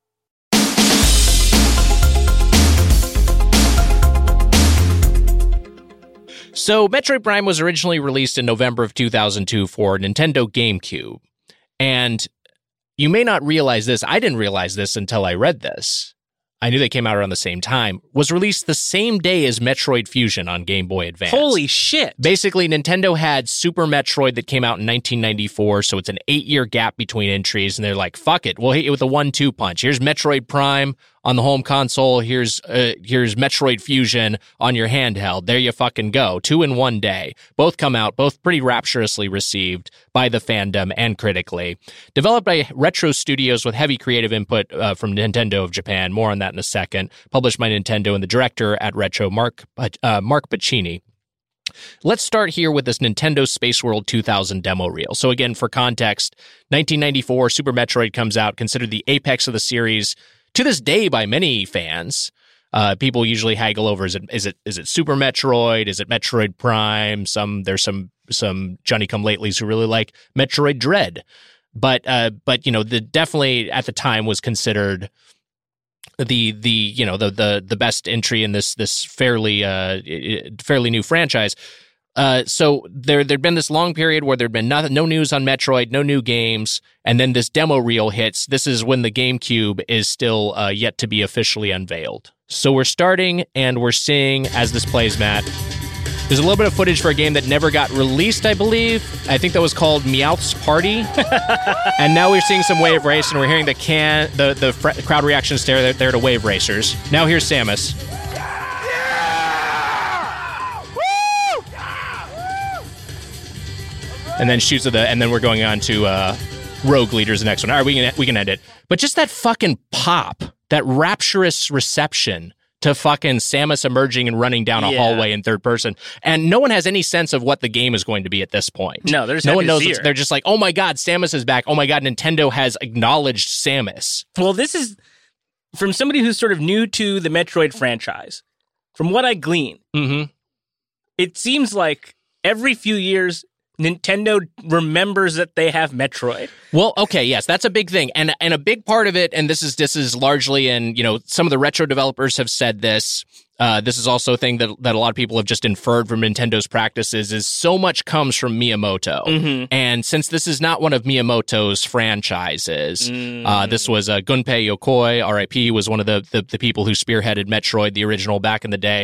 So Metroid Prime was originally released in November of 2002 for Nintendo GameCube. And you may not realize this. I didn't realize this until I read this. I knew they came out around the same time. Was released the same day as Metroid Fusion on Game Boy Advance.
Holy shit.
Basically, Nintendo had Super Metroid that came out in 1994, so it's an 8-year gap between entries, and they're like, fuck it, we'll hit you with a 1-2 punch. Here's Metroid Prime on the home console, here's Metroid Fusion on your handheld. There you fucking go. 2 in 1 day. Both come out, both pretty rapturously received by the fandom and critically. Developed by Retro Studios with heavy creative input from Nintendo of Japan. More on that in a second. Published by Nintendo and the director at Retro, Mark Pacini. Let's start here with this Nintendo Space World 2000 demo reel. So again, for context, 1994, Super Metroid comes out, considered the apex of the series to this day by many fans. People usually haggle over, is it Super Metroid? Is it Metroid Prime? There's some Johnny-come-latelys who really like Metroid Dread. But definitely at the time was considered the best entry in this fairly new franchise. So there'd been this long period where there'd been no news on Metroid, no new games, and then this demo reel hits. This is when the GameCube is still yet to be officially unveiled. So we're starting and we're seeing, as this plays, Matt, there's a little bit of footage for a game that never got released, I believe. I think that was called Meowth's Party. And now we're seeing some Wave Race, and we're hearing the crowd reactions there to Wave Racers. Now here's Samus. And then shoots and then we're going on to Rogue Leaders, the next one. All right, we can end it. But just that fucking pop, that rapturous reception to fucking Samus emerging and running down a hallway in third person. And no one has any sense of what the game is going to be at this point.
No, there's
no one knows. They're just like, oh my God, Samus is back. Oh my God, Nintendo has acknowledged Samus.
Well, this is from somebody who's sort of new to the Metroid franchise. From what I glean, it seems like every few years, Nintendo remembers that they have Metroid.
Well, okay, yes, that's a big thing, and a big part of it, and this is largely, and some of the retro developers have said this. This is also a thing that a lot of people have just inferred from Nintendo's practices. Is so much comes from Miyamoto, and since this is not one of Miyamoto's franchises, this was Gunpei Yokoi, R.I.P., was one of the people who spearheaded Metroid, the original, back in the day.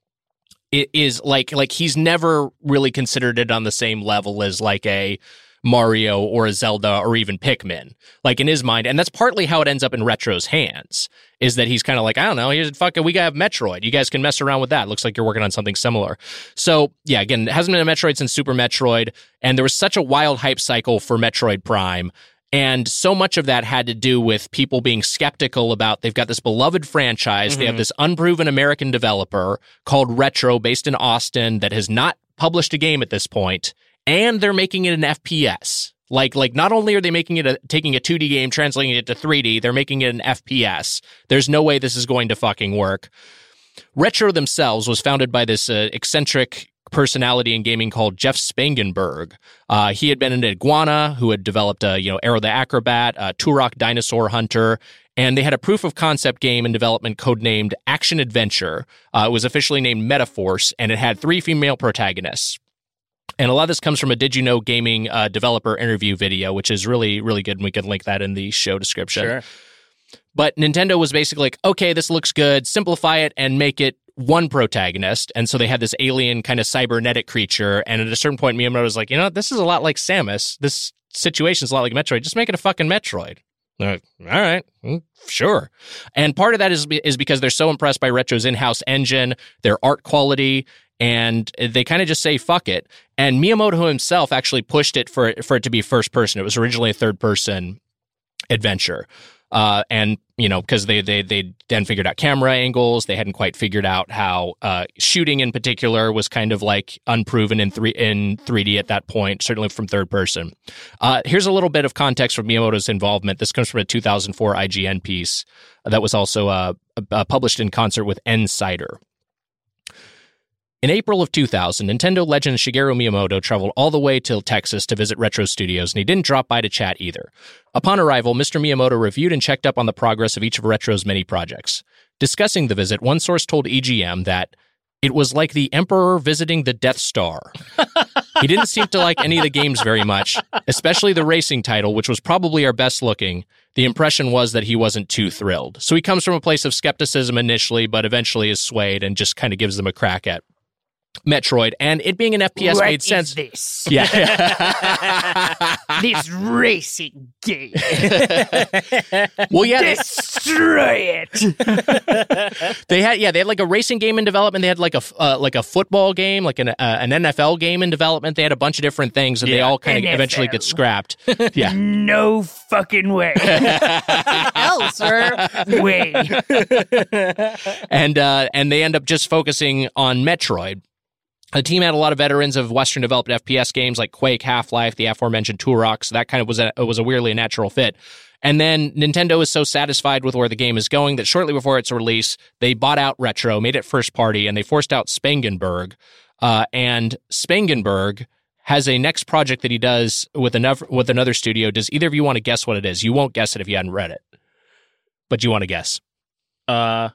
It is like he's never really considered it on the same level as like a Mario or a Zelda or even Pikmin, like in his mind. And that's partly how it ends up in Retro's hands, is that he's kind of like, I don't know, we got Metroid. You guys can mess around with that. Looks like you're working on something similar. So yeah, again, it hasn't been a Metroid since Super Metroid. And there was such a wild hype cycle for Metroid Prime. And so much of that had to do with people being skeptical about, they've got this beloved franchise. They have this unproven American developer called Retro based in Austin that has not published a game at this point, and they're making it an FPS. Like not only are they making it taking a 2D game, translating it to 3D, they're making it an FPS. There's no way this is going to fucking work. Retro themselves was founded by this eccentric personality in gaming called Jeff Spangenberg. He had been an Iguana who had developed Aero the Acrobat, Turok Dinosaur Hunter, and they had a proof of concept game in development codenamed Action Adventure. It was officially named Metaforce, and it had 3 female protagonists. And a lot of this comes from a Did You Know Gaming developer interview video, which is really, really good, and we can link that in the show description.
Sure.
But Nintendo was basically like, okay, this looks good, simplify it and make it one protagonist. And so they had this alien kind of cybernetic creature. And at a certain point, Miyamoto was like, this is a lot like Samus. This situation's a lot like Metroid. Just make it a fucking Metroid. They're like, all right, sure. And part of that is because they're so impressed by Retro's in-house engine, their art quality, and they kind of just say, fuck it. And Miyamoto himself actually pushed it for it to be first person. It was originally a third person adventure. And because they then figured out camera angles, they hadn't quite figured out how shooting in particular was kind of like unproven in 3D at that point, certainly from third person. Here's a little bit of context from Miyamoto's involvement. This comes from a 2004 IGN piece that was also published in concert with Insider. In April of 2000, Nintendo legend Shigeru Miyamoto traveled all the way to Texas to visit Retro Studios, and he didn't drop by to chat either. Upon arrival, Mr. Miyamoto reviewed and checked up on the progress of each of Retro's many projects. Discussing the visit, one source told EGM that it was like the Emperor visiting the Death Star. He didn't seem to like any of the games very much, especially the racing title, which was probably our best looking. The impression was that he wasn't too thrilled. So he comes from a place of skepticism initially, but eventually is swayed and just kind of gives them a crack at Metroid, and it being an FPS made sense.
This?
Yeah.
This racing game.
Well, yeah.
Destroy it.
They had like a racing game in development. They had like a football game, like an NFL game in development. They had a bunch of different things, and they all kind of eventually get scrapped. Yeah.
No fucking way.
Hell, sir.
Way.
And they end up just focusing on Metroid. The team had a lot of veterans of Western-developed FPS games like Quake, Half-Life, the aforementioned Turok, so that kind of was a weirdly natural fit. And then Nintendo is so satisfied with where the game is going that shortly before its release, they bought out Retro, made it first party, and they forced out Spangenberg. And Spangenberg has a next project that he does with another studio. Does either of you want to guess what it is? You won't guess it if you hadn't read it. But you want to guess?
No.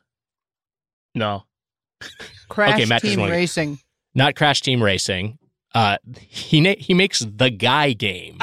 Crash
Okay, Matt
Team
doesn't wanna-
Racing.
Not Crash Team Racing. He makes The Guy Game.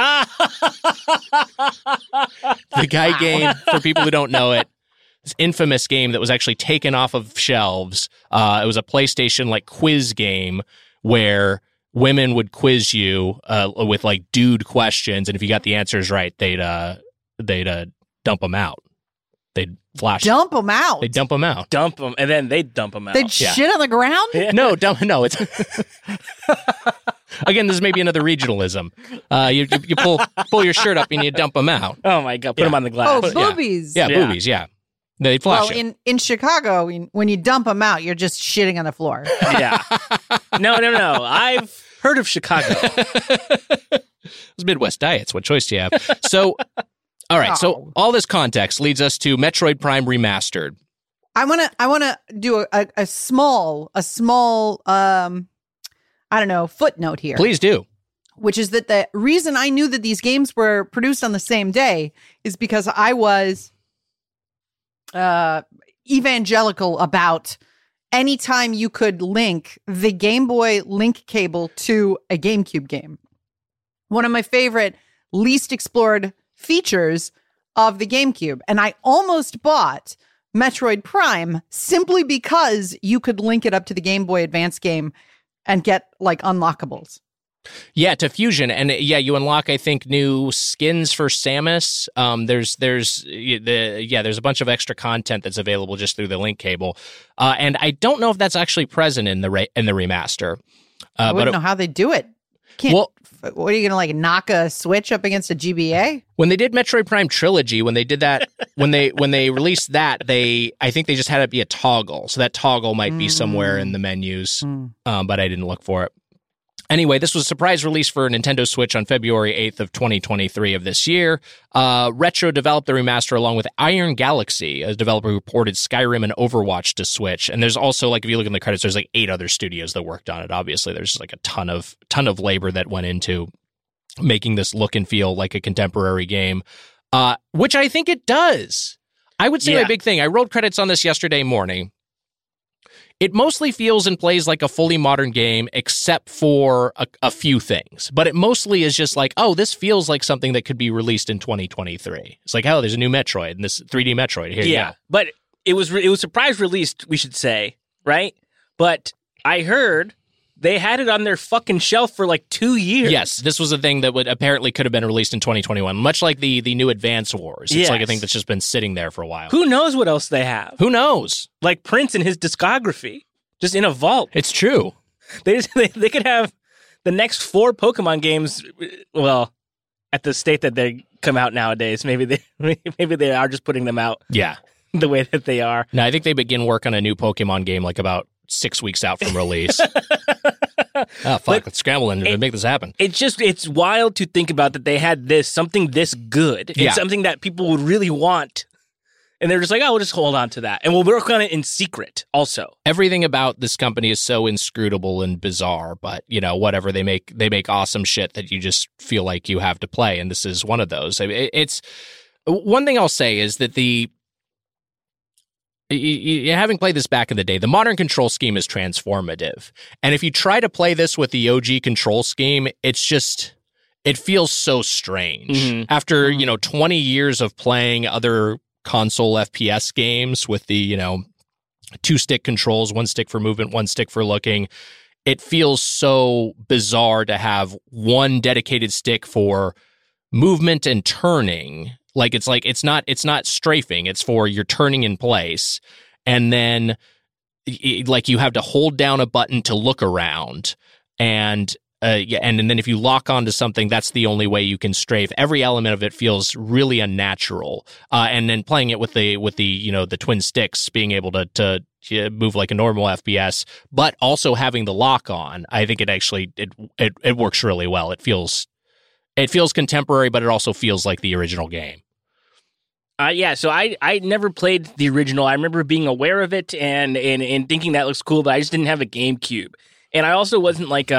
The Guy Game, for people who don't know it, this infamous game that was actually taken off of shelves. It was a PlayStation like quiz game where women would quiz you with like dude questions, and if you got the answers right, they'd dump them out. They'd flash.
Dump them out.
They'd dump them out.
Dump them, and then they dump them out.
They'd shit on the ground?
No, no. It's again. This is maybe another regionalism. You pull your shirt up and you dump them out.
Oh my god! Put them on the glass.
Oh, boobies.
Yeah, boobies. Yeah, they'd flash.
Well, in Chicago, when you dump them out, you're just shitting on the floor.
Yeah. No. I've heard of Chicago.
Those Midwest diets. What choice do you have? So. All right, so all this context leads us to Metroid Prime Remastered.
I wanna do a small I don't know, footnote here.
Please do.
which is that the reason I knew that these games were produced on the same day is because I was evangelical about anytime you could link the Game Boy link cable to a GameCube game. One of my favorite, least explored features of the GameCube. And I almost bought Metroid Prime simply because you could link it up to the Game Boy Advance game and get like unlockables.
Yeah, to Fusion, and you unlock, I think, new skins for Samus. There's a bunch of extra content that's available just through the link cable, and I don't know if that's actually present in the remaster.
I wouldn't know how they do it. What are you gonna like knock a Switch up against a GBA?
When they did Metroid Prime Trilogy, when they did that, when they released that, I think they just had it be a toggle, so that toggle might be somewhere in the menus, but I didn't look for it. Anyway, this was a surprise release for Nintendo Switch on February 8th of 2023 of this year. Retro developed the remaster along with Iron Galaxy, a developer who ported Skyrim and Overwatch to Switch. And there's also, like, if you look in the credits, there's like 8 other studios that worked on it. Obviously, there's like a ton of labor that went into making this look and feel like a contemporary game, which I think it does. I would say my big thing, I rolled credits on this yesterday morning. It mostly feels and plays like a fully modern game, except for a few things. But it mostly is just like, oh, this feels like something that could be released in 2023. It's like, oh, there's a new Metroid, and this 3D Metroid. Here you go.
But it was surprise released, we should say, right? But I heard they had it on their fucking shelf for like 2 years.
Yes, this was a thing that apparently could have been released in 2021, much like the new Advance Wars. It's like a thing that's just been sitting there for a while.
Who knows what else they have?
Who knows?
Like Prince and his discography, just in a vault.
It's true.
They could have the next 4 Pokemon games. Well, at the state that they come out nowadays, maybe they are just putting them out.
Yeah,
the way that they are.
No, I think they begin work on a new Pokemon game like about 6 weeks out from release. Oh, fuck, let's scramble and make this happen.
It's wild to think about that they had something this good. It's something that people would really want. And they're just like, oh, we'll just hold on to that. And we'll work on it in secret also.
Everything about this company is so inscrutable and bizarre, but, whatever, they make awesome shit that you just feel like you have to play. And this is one of those. It's one thing I'll say is that having played this back in the day, the modern control scheme is transformative. And if you try to play this with the OG control scheme, it feels so strange. After, 20 years of playing other console FPS games with the, 2-stick controls, 1 stick for movement, 1 stick for looking, it feels so bizarre to have one dedicated stick for movement and turning. It's not strafing. It's for you're turning in place, and then you have to hold down a button to look around, and then if you lock onto something, that's the only way you can strafe. Every element of it feels really unnatural. And then playing it with the twin sticks, being able to move like a normal FPS, but also having the lock on, I think it works really well. It feels contemporary, but it also feels like the original game.
So I never played the original. I remember being aware of it and thinking that looks cool, but I just didn't have a GameCube. And I also wasn't like,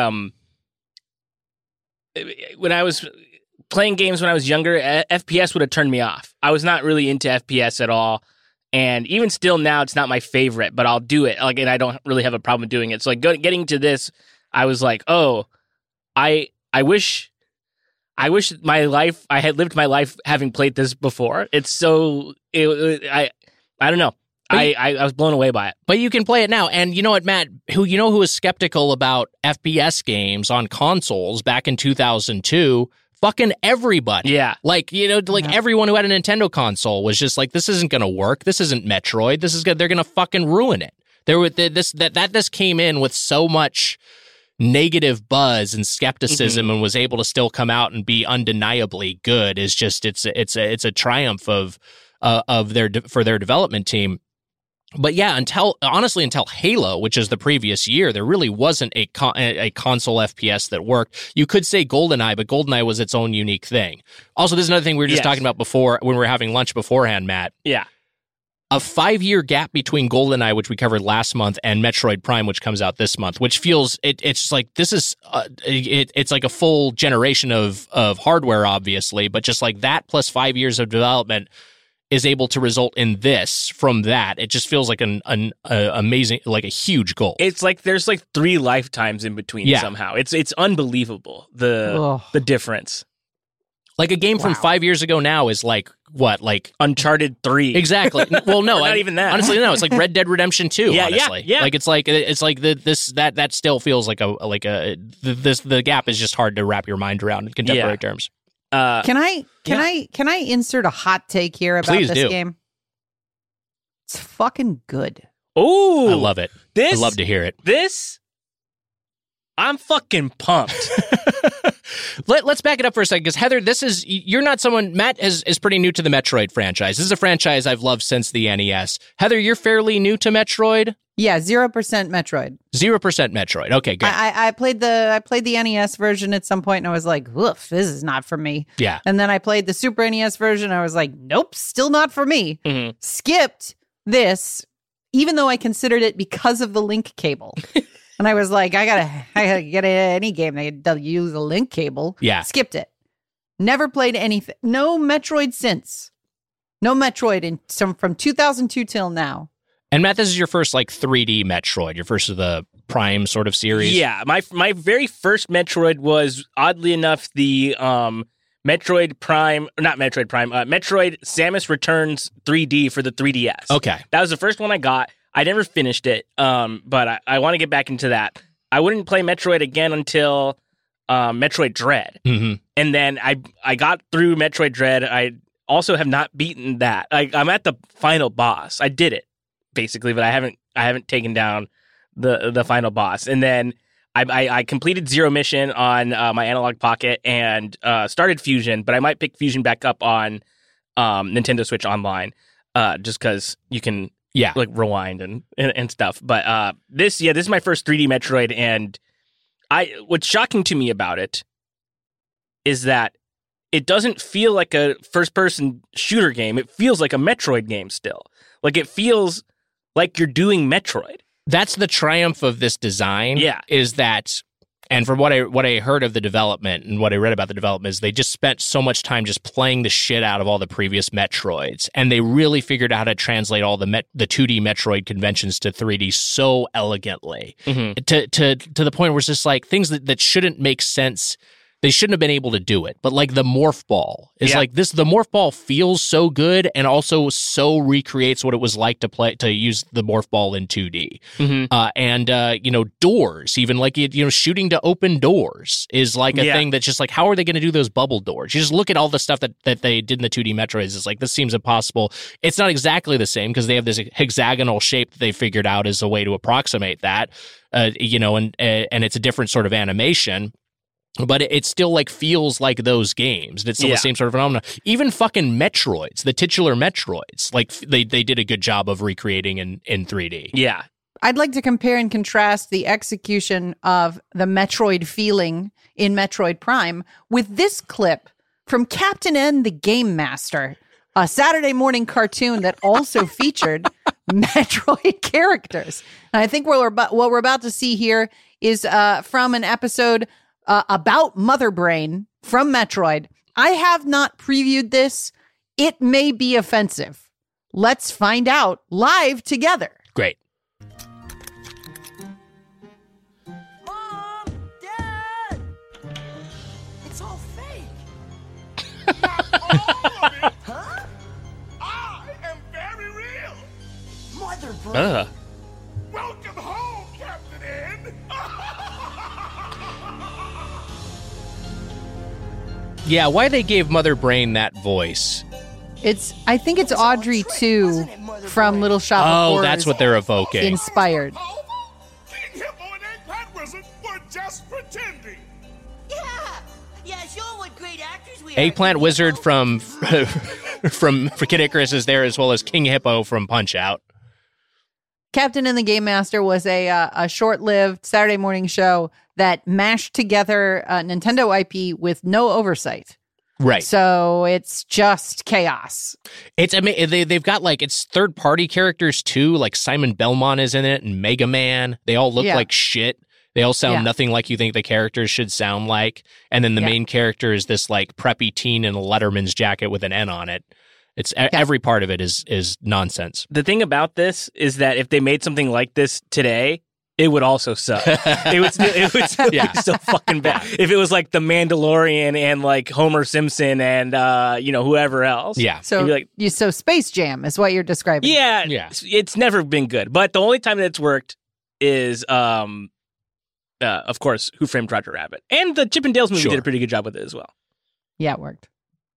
when I was playing games when I was younger, FPS would have turned me off. I was not really into FPS at all. And even still now, it's not my favorite, but I'll do it. And I don't really have a problem doing it. So getting to this, I was like, oh, I wish I had lived my life having played this before. It's so I don't know. I was blown away by it.
But you can play it now. And you know what, Matt, who was skeptical about FPS games on consoles back in 2002? Fucking everybody.
Yeah.
Everyone who had a Nintendo console was just like, this isn't going to work. This isn't Metroid. They're going to fucking ruin it. This came in with so much negative buzz and skepticism and was able to still come out and be undeniably good is just it's a triumph for their development team. But yeah, until Halo, which is the previous year, there really wasn't a console FPS that worked. You could say GoldenEye, but GoldenEye was its own unique thing. Also, there's another thing we were just talking about before when we were having lunch beforehand, Matt.
Yeah.
a 5-year gap between GoldenEye, which we covered last month, and Metroid Prime, which comes out this month, which feels it's like this is it's like a full generation of hardware, obviously, but just like that plus 5 years of development is able to result in this from that. It just feels like an amazing, like a huge goal.
It's like there's like 3 lifetimes in between somehow. It's unbelievable the difference.
Like a game from 5 years ago now is like what, like
Uncharted 3.
Exactly. Well, no,
not even that.
Honestly, no. It's like Red Dead Redemption 2.
Yeah,
honestly.
yeah.
Like that still feels like the gap is just hard to wrap your mind around in contemporary terms.
Can I insert a hot take here about
Please
this
do.
game? It's fucking good.
Oh,
I love it. I love to hear it.
I'm fucking pumped.
Let's back it up for a second, because Heather, you're not someone. Matt is pretty new to the Metroid franchise. This is a franchise I've loved since the NES. Heather, you're fairly new to Metroid.
Yeah, 0% Metroid.
0% Metroid. Okay, good.
I played the NES version at some point, and I was like, "Woof, this is not for me."
Yeah.
And then I played the Super NES version. And I was like, "Nope, still not for me."
Mm-hmm.
Skipped this, even though I considered it because of the link cable. And I was like, I gotta get any game that use a link cable.
Yeah.
Skipped it. Never played anything. No Metroid since. No Metroid from 2002 till now.
And Matt, this is your first like 3D Metroid, your first of the Prime sort of series.
Yeah, my very first Metroid was, oddly enough, the Metroid Samus Returns 3D for the 3DS.
Okay.
That was the first one I got. I never finished it, but I want to get back into that. I wouldn't play Metroid again until Metroid Dread.
Mm-hmm.
And then I got through Metroid Dread. I also have not beaten that. I'm at the final boss. I did it, basically, but I haven't taken down the final boss. And then I completed Zero Mission on my Analog Pocket and started Fusion, but I might pick Fusion back up on Nintendo Switch Online, just because you can like rewind and stuff. But this is my first 3D Metroid, and what's shocking to me about it is that it doesn't feel like a first-person shooter game. It feels like a Metroid game still. Like, it feels like you're doing Metroid.
That's the triumph of this design.
Yeah.
Is that, and from what I heard of the development and what I read about the development, is they just spent so much time just playing the shit out of all the previous Metroids, and they really figured out how to translate all the 2D Metroid conventions to 3D so elegantly, to the point where it's just like things that shouldn't make sense. They shouldn't have been able to do it, but like the morph ball is like this. The morph ball feels so good, and also so recreates what it was like to use the morph ball in 2D. And doors, even like shooting to open doors is like a thing that's just like, how are they going to do those bubble doors? You just look at all the stuff that they did in the 2D Metroids. It's like, this seems impossible. It's not exactly the same because they have this hexagonal shape that they figured out as a way to approximate that. And it's a different sort of animation. But it still like feels like those games. It's still the same sort of phenomenon. Even fucking Metroids, the titular Metroids, like they did a good job of recreating in 3D.
Yeah.
I'd like to compare and contrast the execution of the Metroid feeling in Metroid Prime with this clip from Captain N the Game Master, a Saturday morning cartoon that also featured Metroid characters. And I think what we're about to see here is from an episode about Mother Brain from Metroid. I have not previewed this. It may be offensive. Let's find out live together.
Great.
Mom! Dad! It's all fake. Not all of it. Huh? I am very real. Mother Brain. Welcome home, Captain N.
Yeah, why they gave Mother Brain that voice?
I think it's Audrey 2 from Little Shop of Horrors.
Oh, that's what they're evoking.
Inspired.
King Hippo and Eggplant Wizard were just pretending.
Yeah, show what great actors we are.
Eggplant Wizard from Kid Icarus is there, as well as King Hippo from Punch-Out.
Captain and the Game Master was a short-lived Saturday morning show that mashed together Nintendo IP with no oversight.
Right.
So it's just chaos.
It's they've got like it's third party characters too. Like Simon Belmont is in it and Mega Man. They all look like shit. They all sound nothing like you think the characters should sound like. And then the main character is this like preppy teen in a Letterman's jacket with an N on it. It's every part of it is nonsense.
The thing about this is that if they made something like this today, it would also suck. It would still be so fucking bad. If it was like The Mandalorian and like Homer Simpson and whoever else.
Yeah.
So so Space Jam is what you're describing.
Yeah. It's never been good. But the only time that it's worked is of course, Who Framed Roger Rabbit. And the Chip and Dale's movie did a pretty good job with it as well.
Yeah, it worked.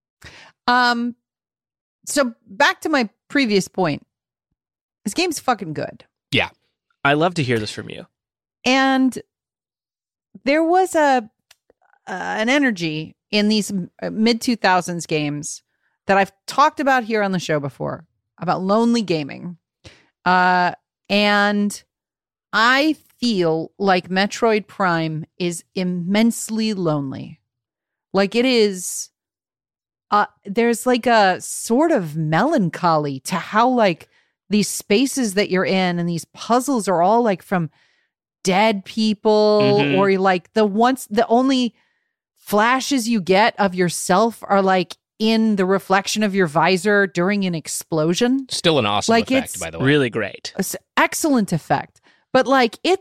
So back to my previous point. This game's fucking good.
Yeah.
I love to hear this from you.
And there was an energy in these mid-2000s games that I've talked about here on the show before, about lonely gaming. And I feel like Metroid Prime is immensely lonely. Like it is, there's like a sort of melancholy to how like these spaces that you're in and these puzzles are all like from dead people or like the only flashes you get of yourself are like in the reflection of your visor during an explosion.
Still an awesome effect, by the way.
Really great.
Excellent effect. But like you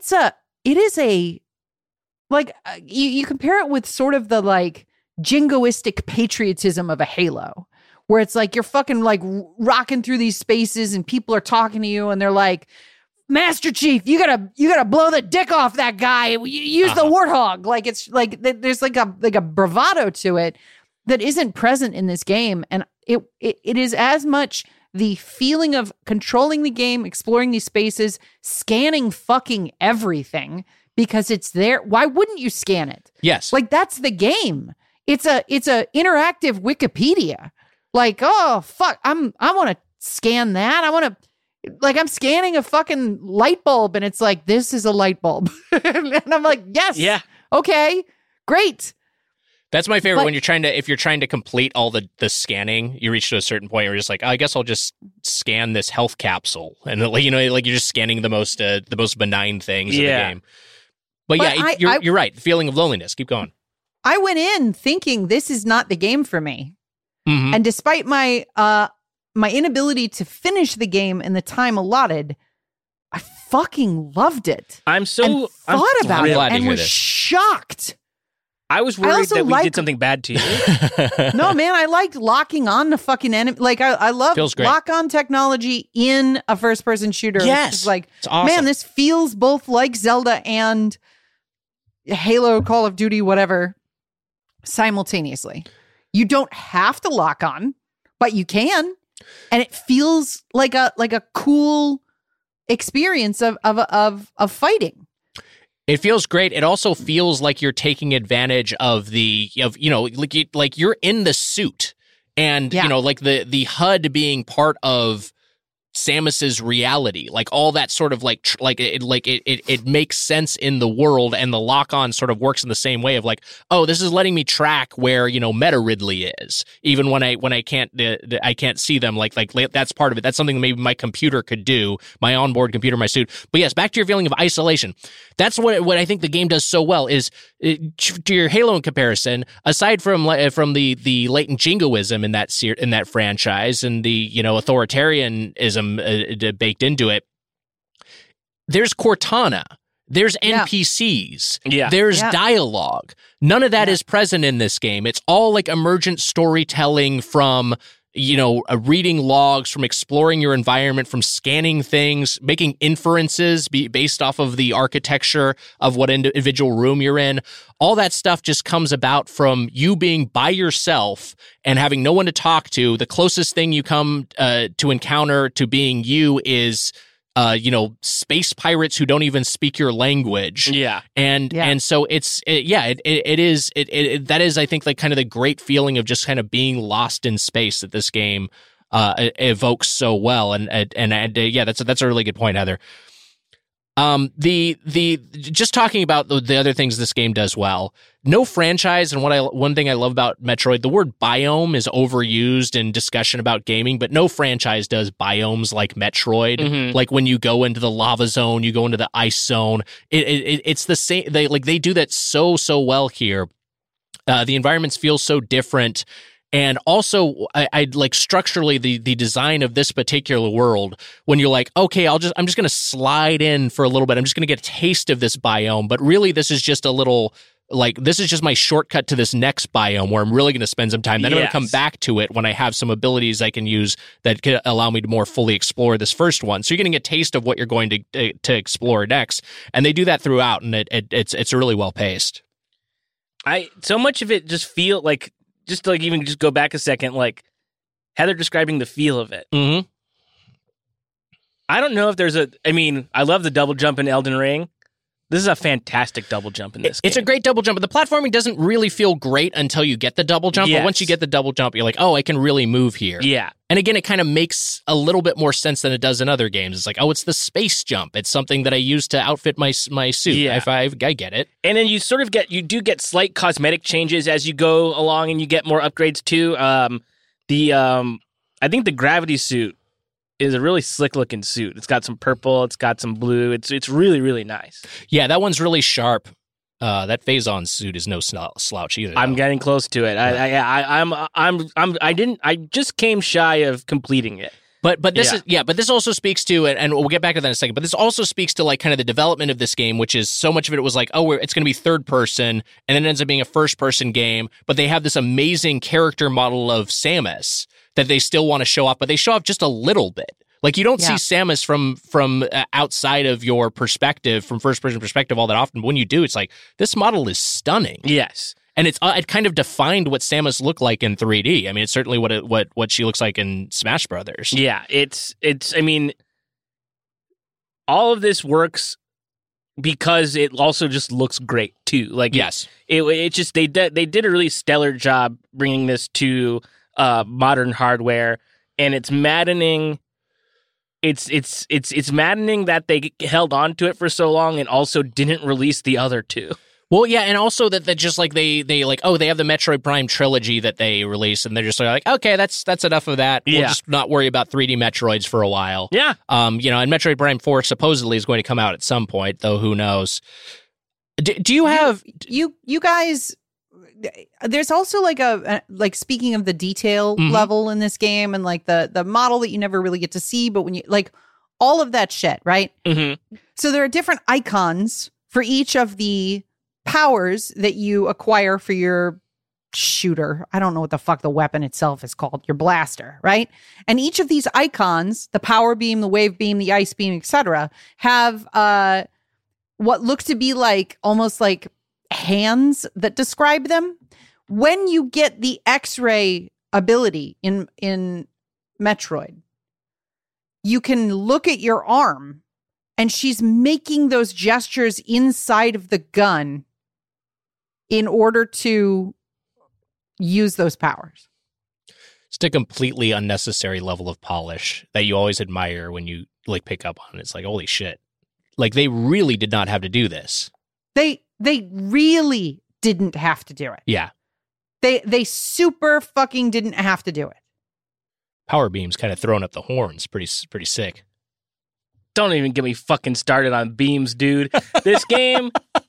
compare it with sort of the like jingoistic patriotism of a Halo, where it's like you're fucking like rocking through these spaces and people are talking to you and they're like, Master Chief, you gotta blow the dick off that guy. Use the warthog. Like it's like there's like a bravado to it that isn't present in this game, and it is as much the feeling of controlling the game, exploring these spaces, scanning fucking everything because it's there. Why wouldn't you scan it?
Yes.
Like that's the game. It's a interactive Wikipedia. Like, oh fuck, I want to scan that. I'm scanning a fucking light bulb and it's like, this is a light bulb. And I'm like, yes.
Yeah.
Okay. Great.
That's my favorite when if you're trying to complete all the scanning, you reach to a certain point where you're just like, I guess I'll just scan this health capsule. And like you're just scanning the most benign things in the game. But you're right. The feeling of loneliness. Keep going.
I went in thinking this is not the game for me.
Mm-hmm.
And despite my inability to finish the game in the time allotted, I fucking loved it.
I'm
thought about it and was shocked.
I was worried that we did something bad to you.
No, man, I liked locking on to fucking enemy. Like I love lock-on technology in a first-person shooter.
Yes,
it's like,
it's awesome.
Man, this feels both like Zelda and Halo, Call of Duty, whatever, simultaneously. You don't have to lock on, but you can, and it feels like a cool experience of fighting.
It feels great. It also feels like you're taking advantage of like you're in the suit, and like the HUD being part of Samus's reality, like all that sort of it makes sense in the world, and the lock-on sort of works in the same way of like, oh, this is letting me track where Meta Ridley is, even when I can't see them. Like that's part of it. That's something that maybe my computer could do, my onboard computer, my suit. But yes, back to your feeling of isolation. That's what I think the game does so well is to your Halo in comparison. Aside from the latent jingoism in that franchise and the authoritarianism baked into it, there's Cortana, there's NPCs, there's dialogue. None of that is present in this game. It's all like emergent storytelling from reading logs, from exploring your environment, from scanning things, making inferences based off of the architecture of what individual room you're in. All that stuff just comes about from you being by yourself and having no one to talk to. The closest thing you come to encounter to being you is space pirates who don't even speak your language. And so it is that is, I think, like kind of the great feeling of just kind of being lost in space that this game evokes so well. And that's a really good point, Heather. Just talking about the other things this game does well. No franchise, and one thing I love about Metroid, the word biome is overused in discussion about gaming, but no franchise does biomes like Metroid.
Mm-hmm.
Like when you go into the lava zone, you go into the ice zone. It's the same. They do that so well here. The environments feel so different. And also, I like structurally the design of this particular world. When you're like, okay, I'm just going to slide in for a little bit. I'm just going to get a taste of this biome. But really, this is just a little this is just my shortcut to this next biome where I'm really going to spend some time. Then I'm going to come back to it when I have some abilities I can use that can allow me to more fully explore this first one. So you're getting a taste of what you're going to explore next, and they do that throughout, and it's really well paced.
So much of it just feel like. Just to even go back a second, like Heather describing the feel of it.
Mm-hmm.
I don't know if there's I love the double jump in Elden Ring. This is a fantastic double jump in this game.
It's a great double jump, but the platforming doesn't really feel great until you get the double jump.
Yes.
But once you get the double jump, you're like, oh, I can really move here.
Yeah.
And again, it kind of makes a little bit more sense than it does in other games. It's like, oh, it's the space jump. It's something that I use to outfit my suit.
Yeah.
I get it.
And then you you do get slight cosmetic changes as you go along, and you get more upgrades too. I think the gravity suit is a really slick looking suit. It's got some purple, it's got some blue. It's really, really nice.
Yeah, that one's really sharp. That Phazon suit is no slouch either.
I'm getting close to it. I just came shy of completing it.
But this also speaks to, and we'll get back to that in a second, but this also speaks to like kind of the development of this game, which is so much of it was like, oh, it's going to be third person, and then it ends up being a first person game, but they have this amazing character model of Samus that they still want to show off, but they show off just a little bit. Like you don't see Samus from outside of your perspective, from first person perspective all that often. But when you do, it's like, this model is stunning.
Yes.
And it kind of defined what Samus looked like in 3D. I mean, it's certainly what she looks like in Smash Brothers.
Yeah, it's. I mean, all of this works because it also just looks great too. Like
yes,
it just they did a really stellar job bringing this to modern hardware, and it's maddening. It's maddening that they held on to it for so long and also didn't release the other two.
Well, yeah, and also that just like they have the Metroid Prime trilogy that they release, and they're just like, okay, that's enough of that. We'll just not worry about 3D Metroids for a while.
Yeah.
And Metroid Prime 4 supposedly is going to come out at some point, though who knows? Do you have
you guys? There's also like speaking of the detail level in this game, and like the model that you never really get to see, but when you like all of that shit, right?
Mm-hmm.
So there are different icons for each of the powers that you acquire for your shooter. I don't know what the fuck the weapon itself is called, your blaster, right? And each of these icons, the power beam, the wave beam, the ice beam, etc., have what look to be like almost like hands that describe them. When you get the X-ray ability in Metroid, you can look at your arm and she's making those gestures inside of the gun in order to use those powers.
Just a completely unnecessary level of polish that you always admire when you like pick up on it. It's like, holy shit. Like they really did not have to do this.
They really didn't have to do it.
Yeah.
They super fucking didn't have to do it.
Power beam's kind of throwing up the horns. Pretty sick.
Don't even get me fucking started on beams, dude. This game,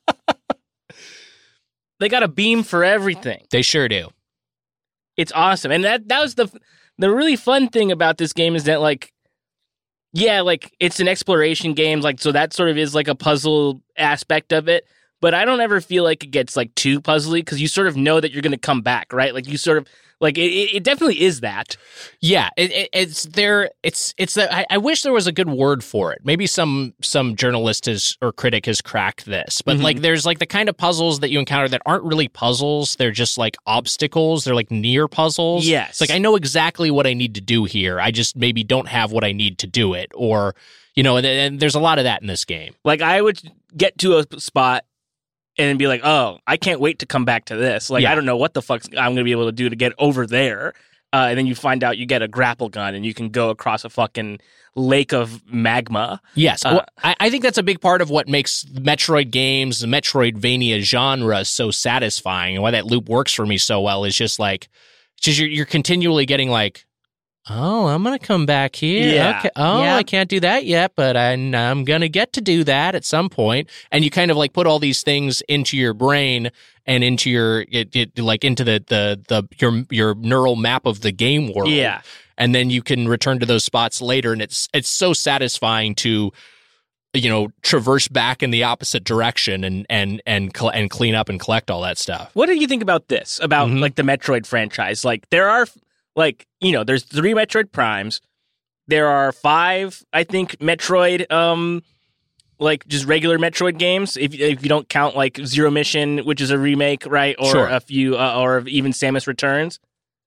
they got a beam for everything.
They sure do.
It's awesome. And that was the really fun thing about this game is that like, yeah, like it's an exploration game. Like, so that sort of is like a puzzle aspect of it. But I don't ever feel like it gets like too puzzly because you sort of know that you're going to come back, right? Like you sort of like it definitely is that.
Yeah, it's there. It's that. I wish there was a good word for it. Maybe some journalist or critic has cracked this, but like there's like the kind of puzzles that you encounter that aren't really puzzles. They're just like obstacles. They're like near puzzles.
Yes,
it's like I know exactly what I need to do here. I just maybe don't have what I need to do it, or and there's a lot of that in this game.
Like I would get to a spot and be like, oh, I can't wait to come back to this. Like, I don't know what the fuck I'm going to be able to do to get over there. and then you find out you get a grapple gun and you can go across a fucking lake of magma.
Yes. Well, I think that's a big part of what makes Metroid games, the Metroidvania genre so satisfying, and why that loop works for me so well is just like, you're continually getting like, oh, I'm going to come back here.
Yeah.
Okay. Oh, I can't do that yet, but I'm going to get to do that at some point. And you kind of like put all these things into your brain and into your like into your neural map of the game world.
Yeah.
And then you can return to those spots later, and it's so satisfying to, you know, traverse back in the opposite direction and clean up and collect all that stuff.
What do you think about this? About like the Metroid franchise? Like there are like, you know, there's 3 Metroid Primes. There are 5, I think, Metroid like just regular Metroid games. If you don't count like Zero Mission, which is a remake, right? Or a few or even Samus Returns.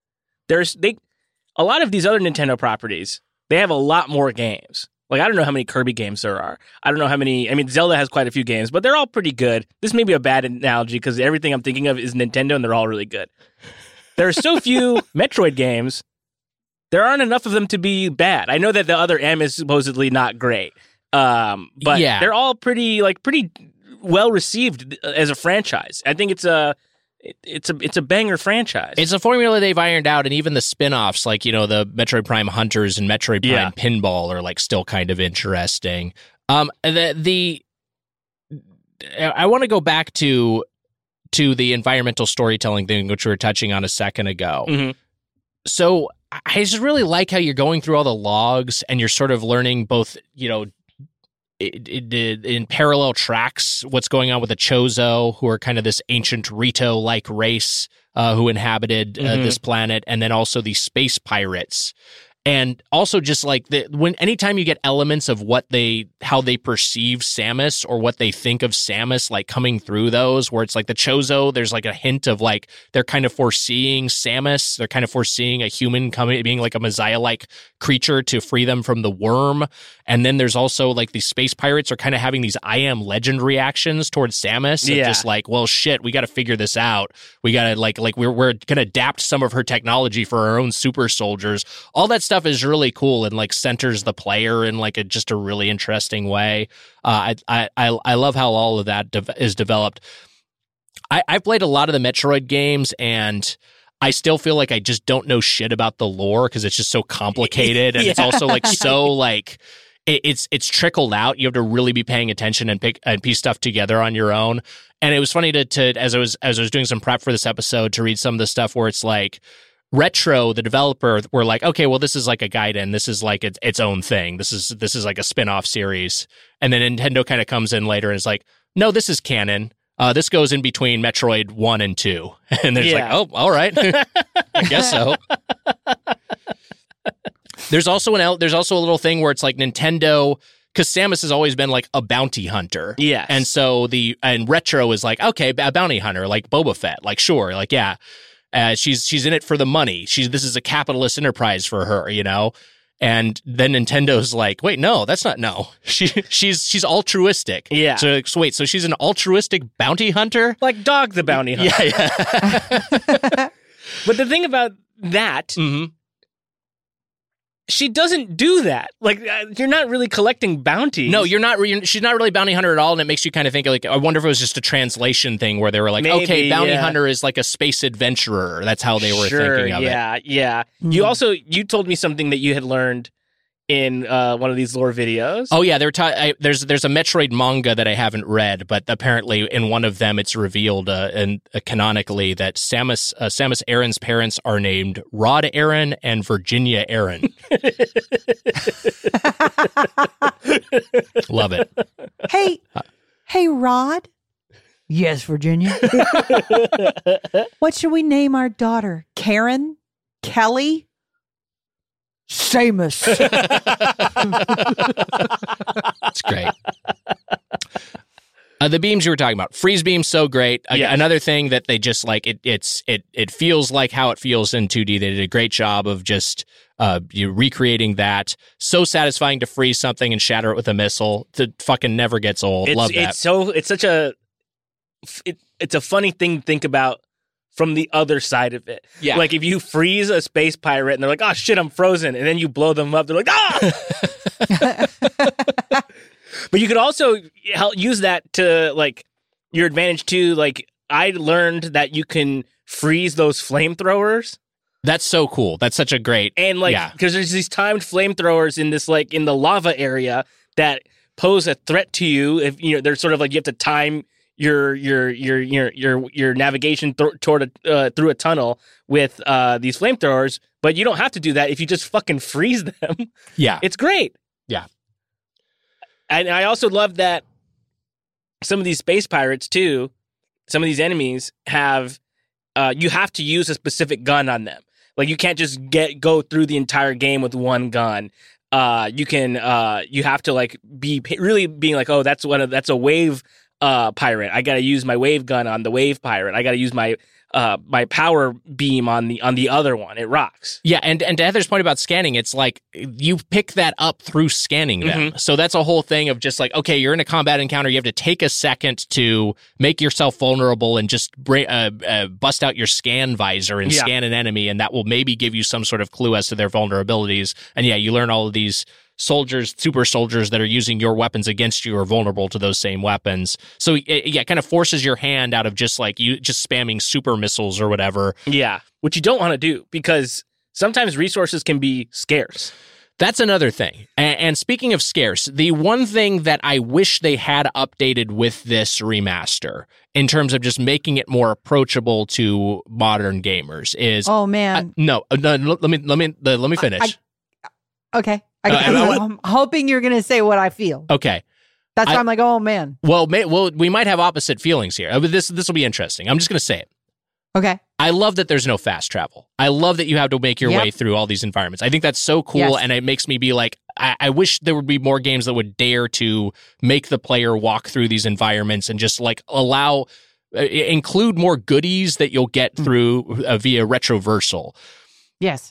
A lot of these other Nintendo properties, they have a lot more games. Like, I don't know how many Kirby games there are. I don't know how many. I mean, Zelda has quite a few games, but they're all pretty good. This may be a bad analogy because everything I'm thinking of is Nintendo, and they're all really good. There are so few Metroid games, there aren't enough of them to be bad. I know that the other M is supposedly not great, but they're all pretty well received as a franchise. I think it's a banger franchise.
It's a formula they've ironed out, and even the spin-offs, like, you know, the Metroid Prime Hunters and Metroid Prime Pinball are like still kind of interesting. I want to go back to the environmental storytelling thing, which we were touching on a second ago.
Mm-hmm.
So I just really like how you're going through all the logs and you're sort of learning both, you know, in parallel tracks what's going on with the Chozo, who are kind of this ancient Rito-like race who inhabited this planet, and then also the space pirates. And also just like anytime you get elements of how they perceive Samus or what they think of Samus, like coming through those, where it's like the Chozo, there's like a hint of like they're kind of foreseeing Samus, they're kind of foreseeing a human being like a Messiah-like creature to free them from the worm. And then there's also like these space pirates are kind of having these I Am Legend reactions towards Samus, of just like, well, shit, we got to figure this out. We got to like we're gonna adapt some of her technology for our own super soldiers. All that stuff is really cool and like centers the player in like just a really interesting way. I love how all of that is developed. I've played a lot of the Metroid games, and I still feel like I just don't know shit about the lore because it's just so complicated, and it's also like so like it's trickled out. You have to really be paying attention and piece stuff together on your own. And it was funny to as I was doing some prep for this episode to read some of the stuff where it's like Retro, the developer, were like, okay, well, this is like a Gaiden. This is like its own thing. This is like a spin-off series. And then Nintendo kind of comes in later and is like, no, this is canon. This goes in between Metroid 1 and 2. And they're just like, oh, all right. I guess so. There's also a little thing where it's like Nintendo, because Samus has always been like a bounty hunter.
Yes.
And so and Retro is like, okay, a bounty hunter, like Boba Fett. Like, sure, like, yeah. She's in it for the money. This is a capitalist enterprise for her, you know? And then Nintendo's like, wait, no, that's not, no. She's altruistic.
Yeah.
So wait, so she's an altruistic bounty hunter?
Like Dog the Bounty Hunter.
Yeah.
But the thing about that, she doesn't do that. Like, you're not really collecting bounties.
No, you're not. She's not really bounty hunter at all, and it makes you kind of think, like, I wonder if it was just a translation thing where they were like,
maybe,
okay, bounty hunter is like a space adventurer. That's how they were thinking of it.
Yeah. You told me something that you had learned in one of these lore videos.
Oh yeah, there's a Metroid manga that I haven't read, but apparently in one of them it's revealed canonically that Samus Aran's parents are named Rod Aran and Virginia Aran. Love it.
Hey, Rod.
Yes, Virginia.
What should we name our daughter? Karen? Kelly?
Samus.
That's great. The beams you were talking about, freeze beams, so great.
Yes.
Another thing that they just like it feels like how it feels in 2D. They did a great job of just recreating that. So satisfying to freeze something and shatter it with a missile. It fucking never gets old. Love that.
It's a funny thing to think about from the other side of it.
Yeah.
Like if you freeze a space pirate and they're like, oh shit, I'm frozen. And then you blow them up. They're like, ah! But you could also use that to like your advantage too. Like I learned that you can freeze those flamethrowers.
That's so cool. That's such a great...
And like, because there's these timed flamethrowers in this, like in the lava area that pose a threat to you. If you know, they're sort of like you have to time your navigation through a tunnel with these flamethrowers, but you don't have to do that if you just fucking freeze them.
Yeah,
it's great.
Yeah,
and I also love that some of these space pirates too. Some of these enemies have you have to use a specific gun on them. Like you can't just go through the entire game with one gun. You have to like be really being like, oh, that's a wave pirate. I got to use my wave gun on the wave pirate. I got to use my power beam on the other one. It rocks.
Yeah, and to Heather's point about scanning, it's like you pick that up through scanning them.
Mm-hmm.
So that's a whole thing of just like, okay, you're in a combat encounter, you have to take a second to make yourself vulnerable and just bust out your scan visor and scan an enemy, and that will maybe give you some sort of clue as to their vulnerabilities. And yeah, you learn all of these super soldiers that are using your weapons against you are vulnerable to those same weapons. So it kind of forces your hand out of just like you just spamming super missiles or whatever.
Yeah, which you don't want to do because sometimes resources can be scarce.
That's another thing. And speaking of scarce, the one thing that I wish they had updated with this remaster in terms of just making it more approachable to modern gamers is
oh man,
let me finish.
Okay. I'm hoping you're going to say what I feel.
Okay.
That's why I'm like, oh, man.
Well, we might have opposite feelings here. This will be interesting. I'm just going to say it.
Okay.
I love that there's no fast travel. I love that you have to make your way through all these environments. I think that's so cool, and it makes me be like, I wish there would be more games that would dare to make the player walk through these environments and just like include more goodies that you'll get through via retroversal.
Yes.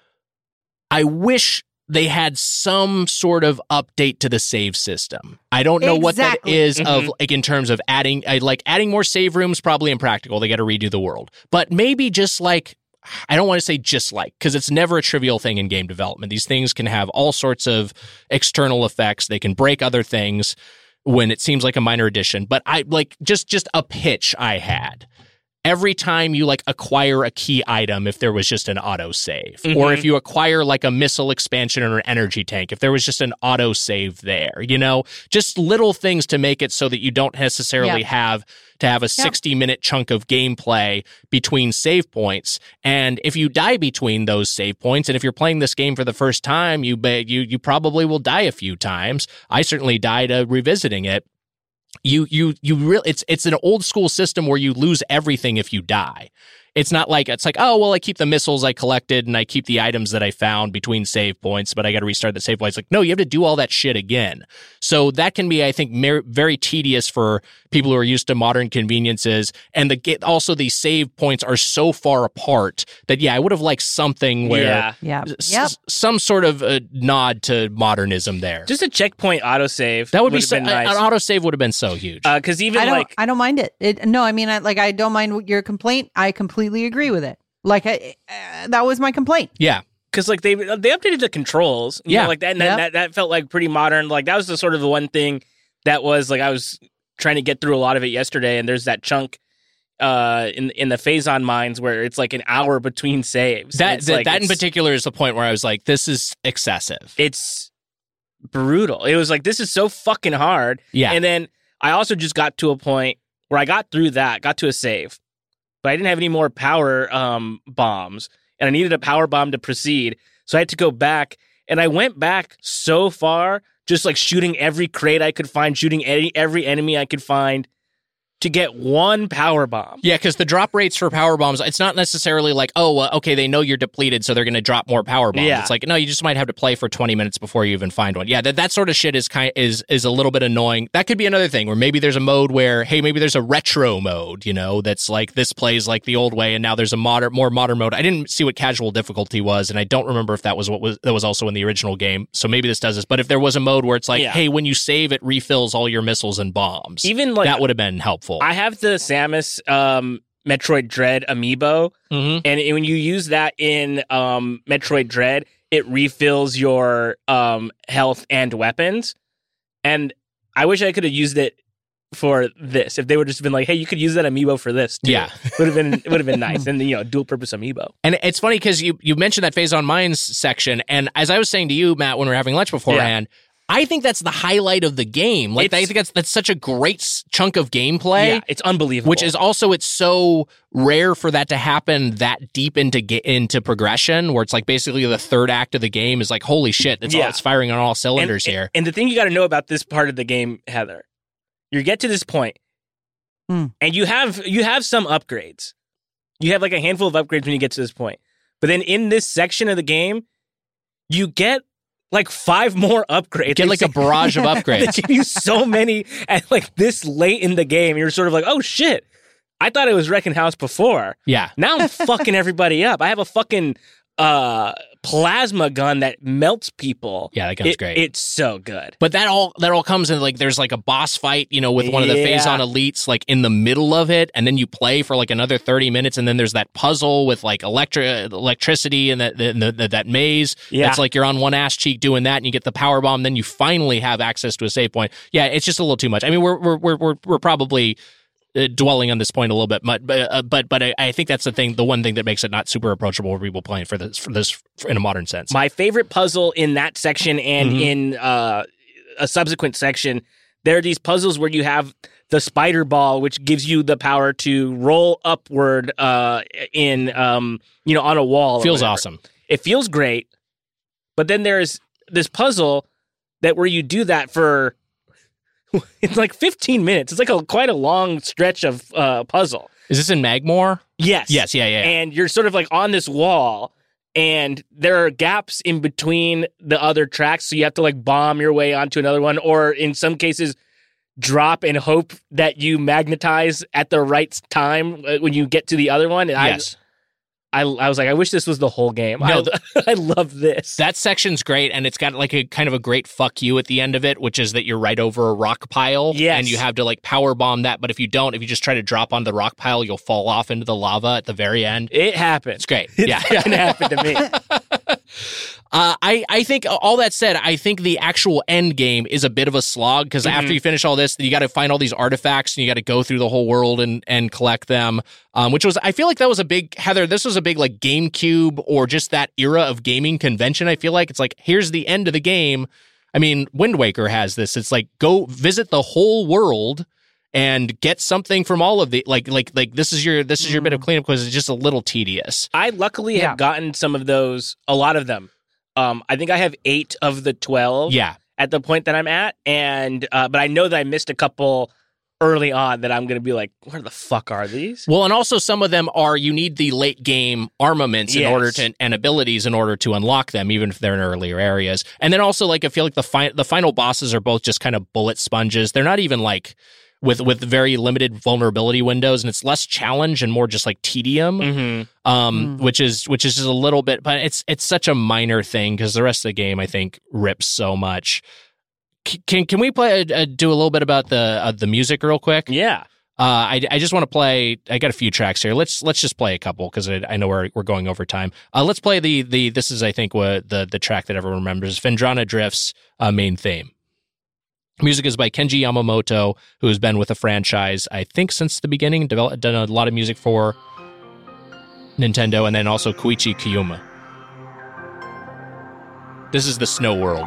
I wish they had some sort of update to the save system. I don't know what that is of like in terms of adding more save rooms, probably impractical. They got to redo the world. But maybe just like, I don't want to say just like, because it's never a trivial thing in game development. These things can have all sorts of external effects. They can break other things when it seems like a minor addition. But I like just a pitch I had. Every time you like acquire a key item, if there was just an auto save, or if you acquire like a missile expansion or an energy tank, if there was just an auto save there, just little things to make it so that you don't necessarily have to have a 60-minute chunk of gameplay between save points. And if you die between those save points, and if you're playing this game for the first time, you probably will die a few times. I certainly died revisiting it. You really, it's an old school system where you lose everything if you die. It's not like, oh, well, I keep the missiles I collected and I keep the items that I found between save points, but I got to restart the save point. It's like, no, you have to do all that shit again. So that can be, I think, very tedious for people who are used to modern conveniences. And also the save points are so far apart that, I would have liked something where some sort of a nod to modernism there.
Just a checkpoint autosave.
That would be
been nice.
An autosave would have been so huge.
Because
I don't mind it. No, I mean, I don't mind your complaint. I completely agree with it. Like that was my complaint.
Yeah.
Because like they updated the controls, you know, like that, and that felt like pretty modern. Like that was the sort of the one thing that was like I was trying to get through a lot of it yesterday, and there's that chunk in the Phazon mines where it's like an hour between saves.
That in particular is the point where I was like, this is excessive.
It's brutal. It was like, this is so fucking hard.
Yeah.
And then I also just got to a point where I got through that, got to a save, but I didn't have any more power bombs, and I needed a power bomb to proceed. So I had to go back, and I went back so far, just like shooting every crate I could find, shooting every enemy I could find to get one power bomb.
Yeah, because the drop rates for power bombs, it's not necessarily like, okay, they know you're depleted, so they're going to drop more power bombs.
Yeah.
It's like, no, you just might have to play for 20 minutes before you even find one. Yeah, that sort of shit is a little bit annoying. That could be another thing where maybe there's a mode where, hey, maybe there's a retro mode, that's like this plays like the old way, and now there's a more modern mode. I didn't see what casual difficulty was, and I don't remember if that was that was also in the original game. So maybe this does this. But if there was a mode where it's like, hey, when you save, it refills all your missiles and bombs,
even like
that would have been helpful.
I have the Samus Metroid Dread amiibo,
Mm-hmm.
and when you use that in Metroid Dread, it refills your health and weapons. And I wish I could have used it for this. If they would just been like, "Hey, you could use that amiibo for this," too.
Yeah.
would have been nice. And dual purpose amiibo.
And it's funny because you mentioned that Phase on Mines section, and as I was saying to you, Matt, when we were having lunch beforehand, I think that's the highlight of the game. Like, I think that's such a great chunk of gameplay.
Yeah, it's unbelievable.
Which is also, it's so rare for that to happen that deep into progression, where it's like basically the third act of the game is like, holy shit, it's firing on all cylinders here.
And the thing you got to know about this part of the game, Heather, you get to this point, and you have some upgrades. You have like a handful of upgrades when you get to this point. But then in this section of the game, you get like 5 more upgrades.
Get like a barrage of upgrades.
They give you so many at like this late in the game. You're sort of like, oh shit, I thought it was Wrecking House before.
Yeah.
Now I'm fucking everybody up. I have a fucking plasma gun that melts people.
Yeah, that gun's great.
It's so good.
But that all comes in, like, there's like a boss fight, with one of the Phazon elites, like in the middle of it, and then you play for like another 30 minutes, and then there's that puzzle with like electricity and that maze.
Yeah.
That's like you're on one ass cheek doing that, and you get the power bomb, then you finally have access to a save point. Yeah, it's just a little too much. I mean, we're probably dwelling on this point a little bit, but I think that's the one thing that makes it not super approachable for people playing for this in a modern sense.
My favorite puzzle in that section and in a subsequent section, there are these puzzles where you have the spider ball, which gives you the power to roll upward on a wall.
Feels awesome.
It feels great, but then there's this puzzle where you do that for. It's like 15 minutes. It's like quite a long stretch of puzzle.
Is this in Magmore?
Yes.
Yes, yeah.
And you're sort of like on this wall, and there are gaps in between the other tracks, so you have to like bomb your way onto another one, or in some cases, drop and hope that you magnetize at the right time when you get to the other one. And
yes.
I was like, I wish this was the whole game.
No,
I love this.
That section's great, and it's got like a kind of a great fuck you at the end of it, which is that you're right over a rock pile,
yes.
and you have to like power bomb that. But if you just try to drop on the rock pile, you'll fall off into the lava at the very end.
It happened.
It's great.
It happened to me.
I think, all that said, I think the actual end game is a bit of a slog, because after you finish all this, you got to find all these artifacts, and you got to go through the whole world and collect them, which was, I feel like that was a big, Heather, this was a big like GameCube or just that era of gaming convention. I feel like it's like, here's the end of the game. I mean, Wind Waker has this. It's like, go visit the whole world and get something from all of the like this is your bit of cleanup, because it's just a little tedious.
I luckily have gotten some of those, a lot of them. I think I have 8 of the 12 at the point that I'm at, and but I know that I missed a couple early on that I'm going to be like, where the fuck are these?
Well, and also some of them are, you need the late game armaments in order to, and abilities in order to unlock them, even if they're in earlier areas. And then also, like, I feel like the final bosses are both just kind of bullet sponges. They're not even like with very limited vulnerability windows, and it's less challenge and more just like tedium, which is just a little bit, but it's such a minor thing, because the rest of the game, I think, rips so much. Can we play do a little bit about the music real quick?
Yeah.
I just want to play. I got a few tracks here. Let's just play a couple, because I know we're going over time. Let's play the this is, I think, what the track that everyone remembers, Phendrana Drift's main theme. Music is by Kenji Yamamoto, who has been with the franchise, I think, since the beginning, done a lot of music for Nintendo, and then also Koichi Kiyuma. This is the Snow World.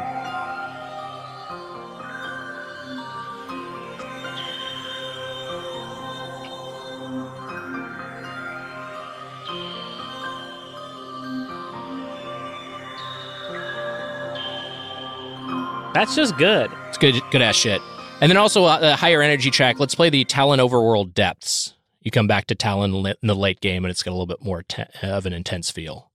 That's just good.
It's good ass shit. And then also a higher energy track. Let's play the Talon Overworld Depths. You come back to Talon in the late game, and it's got a little bit more of an intense feel.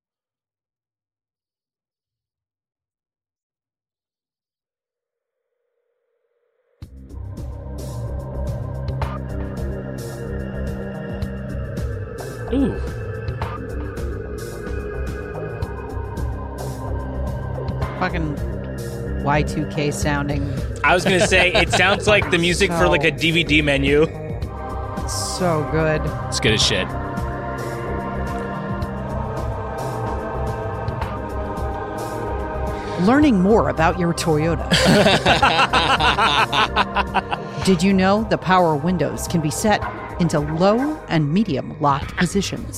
Ooh.
Fucking Y2K sounding.
I was going to say, it sounds like the music for like a DVD menu.
So good.
It's good as shit.
Learning more about your Toyota. Did you know the power windows can be set into low and medium locked positions?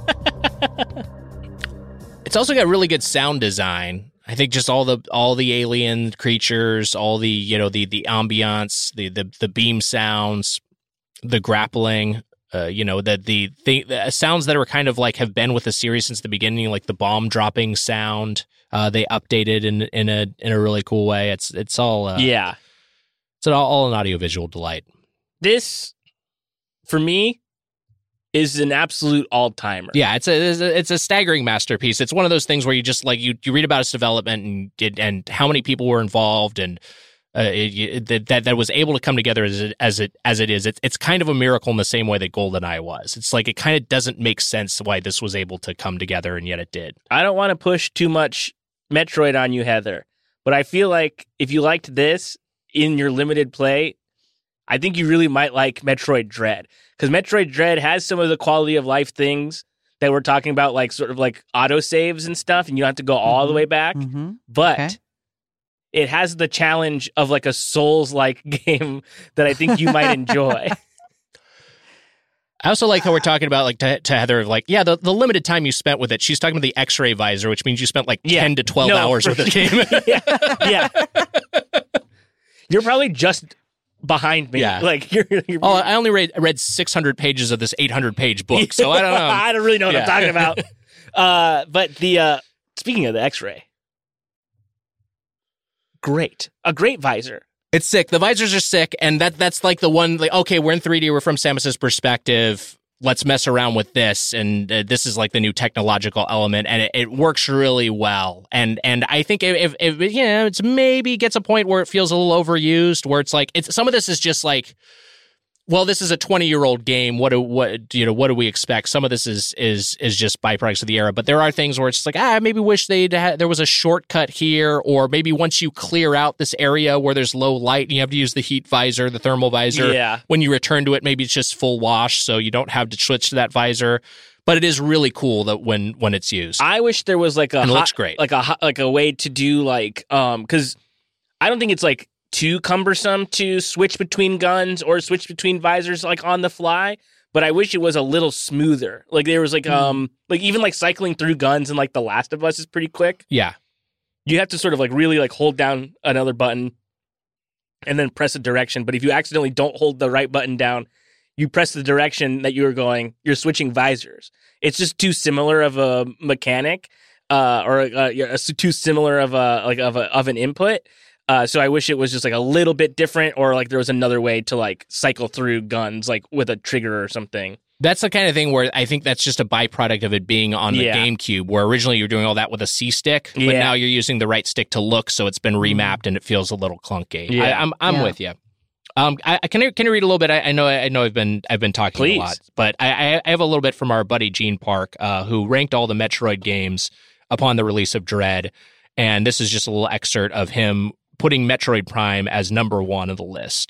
It's also got really good sound design. I think just all the alien creatures, all the the ambiance, the beam sounds, the grappling, the sounds that are kind of like have been with the series since the beginning, like the bomb dropping sound. They updated in a really cool way. It's all it's all an audiovisual delight.
This, for me, is an absolute all-timer.
Yeah, it's a staggering masterpiece. It's one of those things where you just like you read about its development and how many people were involved and that was able to come together as it is. It's kind of a miracle in the same way that GoldenEye was. It's like it kind of doesn't make sense why this was able to come together, and yet it did.
I don't want to push too much Metroid on you, Heather, but I feel like if you liked this in your limited play, I think you really might like Metroid Dread, because Metroid Dread has some of the quality of life things that we're talking about, like sort of like autosaves and stuff, and you don't have to go all the way back. But it has the challenge of like a Souls-like game that I think you might enjoy.
I also like how we're talking about, like, to Heather, like, yeah, the limited time you spent with it. She's talking about the X-ray visor, which means you spent like 10 to 12 hours with the game.
Yeah. You're probably just behind me.
Yeah.
Like you're
I only read 600 pages of this 800-page book, so I don't know.
I don't really know what I'm talking about. But the speaking of the X-ray, a great visor.
It's sick. The visors are sick, and that's like the one, like, okay, we're in 3D, we're from Samus's perspective, let's mess around with this, and this is like the new technological element, and it works really well. And I think if it's maybe gets a point where it feels a little overused, where it's like some of this is just like, well, this is a 20-year-old game. What do we expect? Some of this is just byproducts of the era, but there are things where it's just like, I maybe wish there was a shortcut here, or maybe once you clear out this area where there's low light and you have to use the heat visor, the thermal visor.
Yeah.
When you return to it, maybe it's just full wash, so you don't have to switch to that visor. But it is really cool that when it's used.
I wish there was like
it looks great,
like a way to do like because I don't think it's like too cumbersome to switch between guns or switch between visors like on the fly, but I wish it was a little smoother. Like there was like like even like cycling through guns in like The Last of Us is pretty quick.
Yeah.
You have to sort of like really like hold down another button and then press a direction, but if you accidentally don't hold the right button down, you press the direction that you're going, you're switching visors. It's just too similar of a mechanic or too similar of an input. So I wish it was just like a little bit different, or like there was another way to like cycle through guns, like with a trigger or something.
That's the kind of thing where I think that's just a byproduct of it being on the GameCube, where originally you were doing all that with a C stick, but now you're using the right stick to look, so it's been remapped and it feels a little clunky.
Yeah.
I'm with you. Can I read a little bit? I know I've been talking
Please.
a lot, but I have a little bit from our buddy Gene Park, who ranked all the Metroid games upon the release of Dread, and this is just a little excerpt of him putting Metroid Prime as number 1 of the list.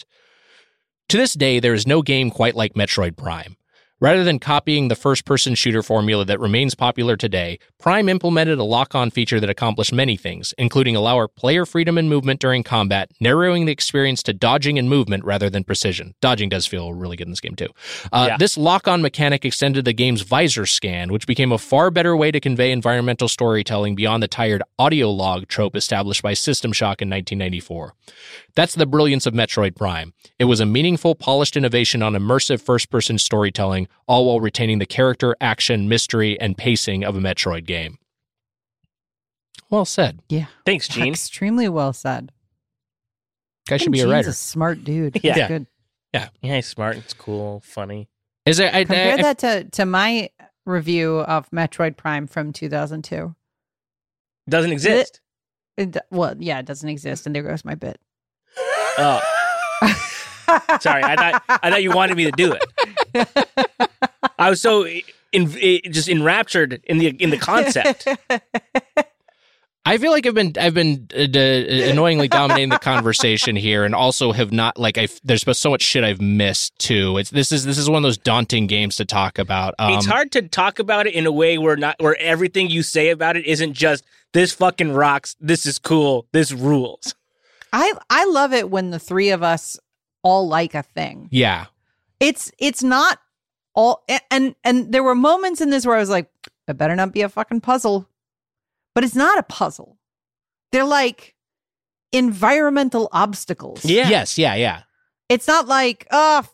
To this day, there is no game quite like Metroid Prime. Rather than copying the first-person shooter formula that remains popular today, Prime implemented a lock-on feature that accomplished many things, including allow player freedom and movement during combat, narrowing the experience to dodging and movement rather than precision. Dodging does feel really good in this game, too. This lock-on mechanic extended the game's visor scan, which became a far better way to convey environmental storytelling beyond the tired audio log trope established by System Shock in 1994. That's the brilliance of Metroid Prime. It was a meaningful, polished innovation on immersive first-person storytelling, all while retaining the character, action, mystery, and pacing of a Metroid game. Well said.
Yeah.
Thanks, Gene.
Extremely well said.
Guy should be a writer.
Gene's a smart dude.
Yeah.
He's good.
Yeah, he's smart. It's cool, funny.
Is there?
Compare that to my review of Metroid Prime from 2002.
Doesn't exist.
It doesn't exist, and there goes my bit.
Oh. Sorry, I thought you wanted me to do it. I was so just enraptured in the concept.
I feel like I've been annoyingly dominating the conversation here, and also have not there's so much shit I've missed too. This is one of those daunting games to talk about.
It's hard to talk about it in a way where everything you say about it isn't just this fucking rocks, this is cool, this rules.
I love it when the three of us all like a thing.
Yeah,
it's not all, and there were moments in this where I was like, it better not be a fucking puzzle. But it's not a puzzle. They're like environmental obstacles.
Yeah. Yes. Yeah. Yeah.
It's not like, I'm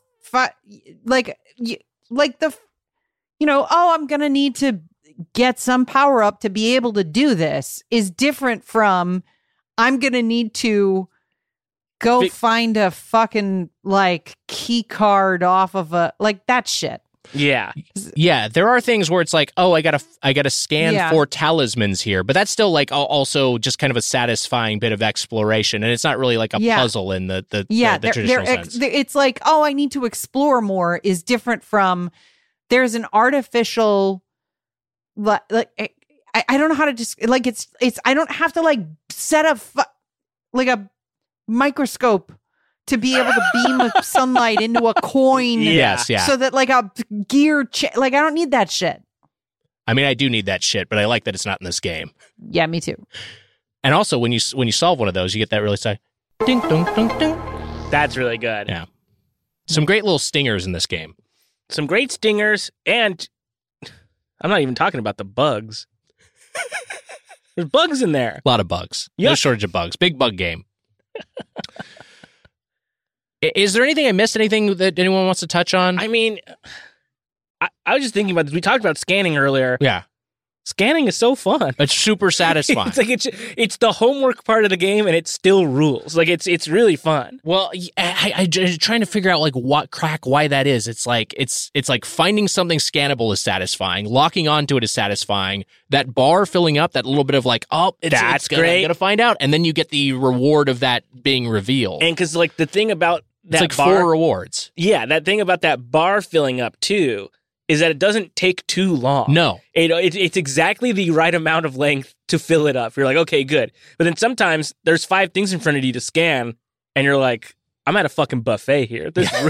going to need to get some power up to be able to do this, is different from I'm going to need to go find a fucking key card off of that shit.
Yeah.
Yeah, there are things where it's like, oh, I gotta scan for talismans here, but that's still also just kind of a satisfying bit of exploration, and it's not really like a puzzle in the traditional sense.
It's like, oh, I need to explore more is different from there's an artificial I don't know how to just it's I don't have to set a a microscope to be able to beam sunlight into a coin.
Yes, yeah.
So that a gear, I don't need that shit.
I mean, I do need that shit, but I like that it's not in this game.
Yeah, me too.
And also, when you solve one of those, you get that really ding, dong, dong, ding.
That's really good.
Yeah. Some great little stingers in this game.
Some great stingers, and I'm not even talking about the bugs. There's bugs in there.
A lot of bugs.
Yep.
No shortage of bugs. Big bug game. Is there anything I missed? Anything that anyone wants to touch on?
I mean, I was just thinking about this. We talked about scanning earlier.
Yeah.
Scanning is so fun.
It's super satisfying.
it's the homework part of the game, and it still rules. It's really fun.
Well, I'm trying to figure out why that is. It's like finding something scannable is satisfying. Locking onto it is satisfying. That bar filling up, that little bit of
that's great.
I'm gonna find out, and then you get the reward of that being revealed.
And because the thing about that
it's
bar,
4 rewards.
Yeah, that thing about that bar filling up too is that it doesn't take too long.
No.
It's exactly the right amount of length to fill it up. You're like, okay, good. But then sometimes there's 5 things in front of you to scan, and you're like, I'm at a fucking buffet here.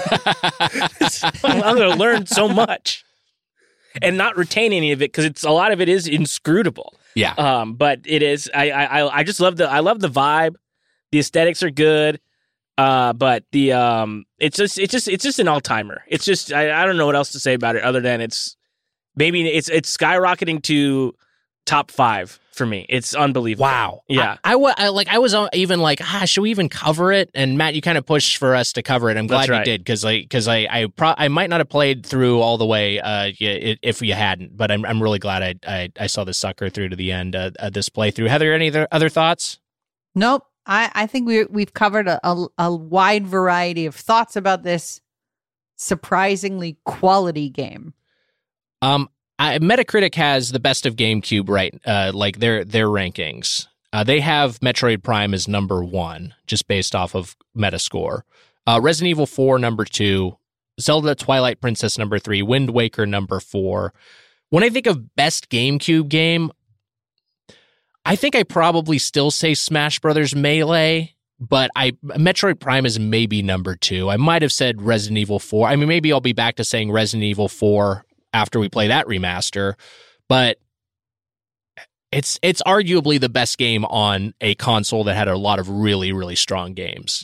I'm going to learn so much and not retain any of it because a lot of it is inscrutable.
Yeah.
But it is. I just love the vibe. The aesthetics are good. But the it's just an all-timer. It's just I don't know what else to say about it other than it's skyrocketing to top 5 for me. It's unbelievable.
Wow.
Yeah.
I was even like, should we even cover it? And Matt, you kind of pushed for us to cover it. I'm glad you did because I might not have played through all the way if you hadn't, but I'm really glad I saw this sucker through to the end this playthrough. Heather, any other thoughts?
Nope. I think we've covered a wide variety of thoughts about this surprisingly quality game.
Metacritic has the best of GameCube, right? Their rankings. They have Metroid Prime as number 1, just based off of Metascore. Resident Evil 4 number 2, Zelda Twilight Princess number 3, Wind Waker number 4. When I think of best GameCube game, I think I probably still say Smash Brothers Melee, but Metroid Prime is maybe number 2. I might have said Resident Evil 4. I mean, maybe I'll be back to saying Resident Evil 4 after we play that remaster, but it's arguably the best game on a console that had a lot of really, really strong games.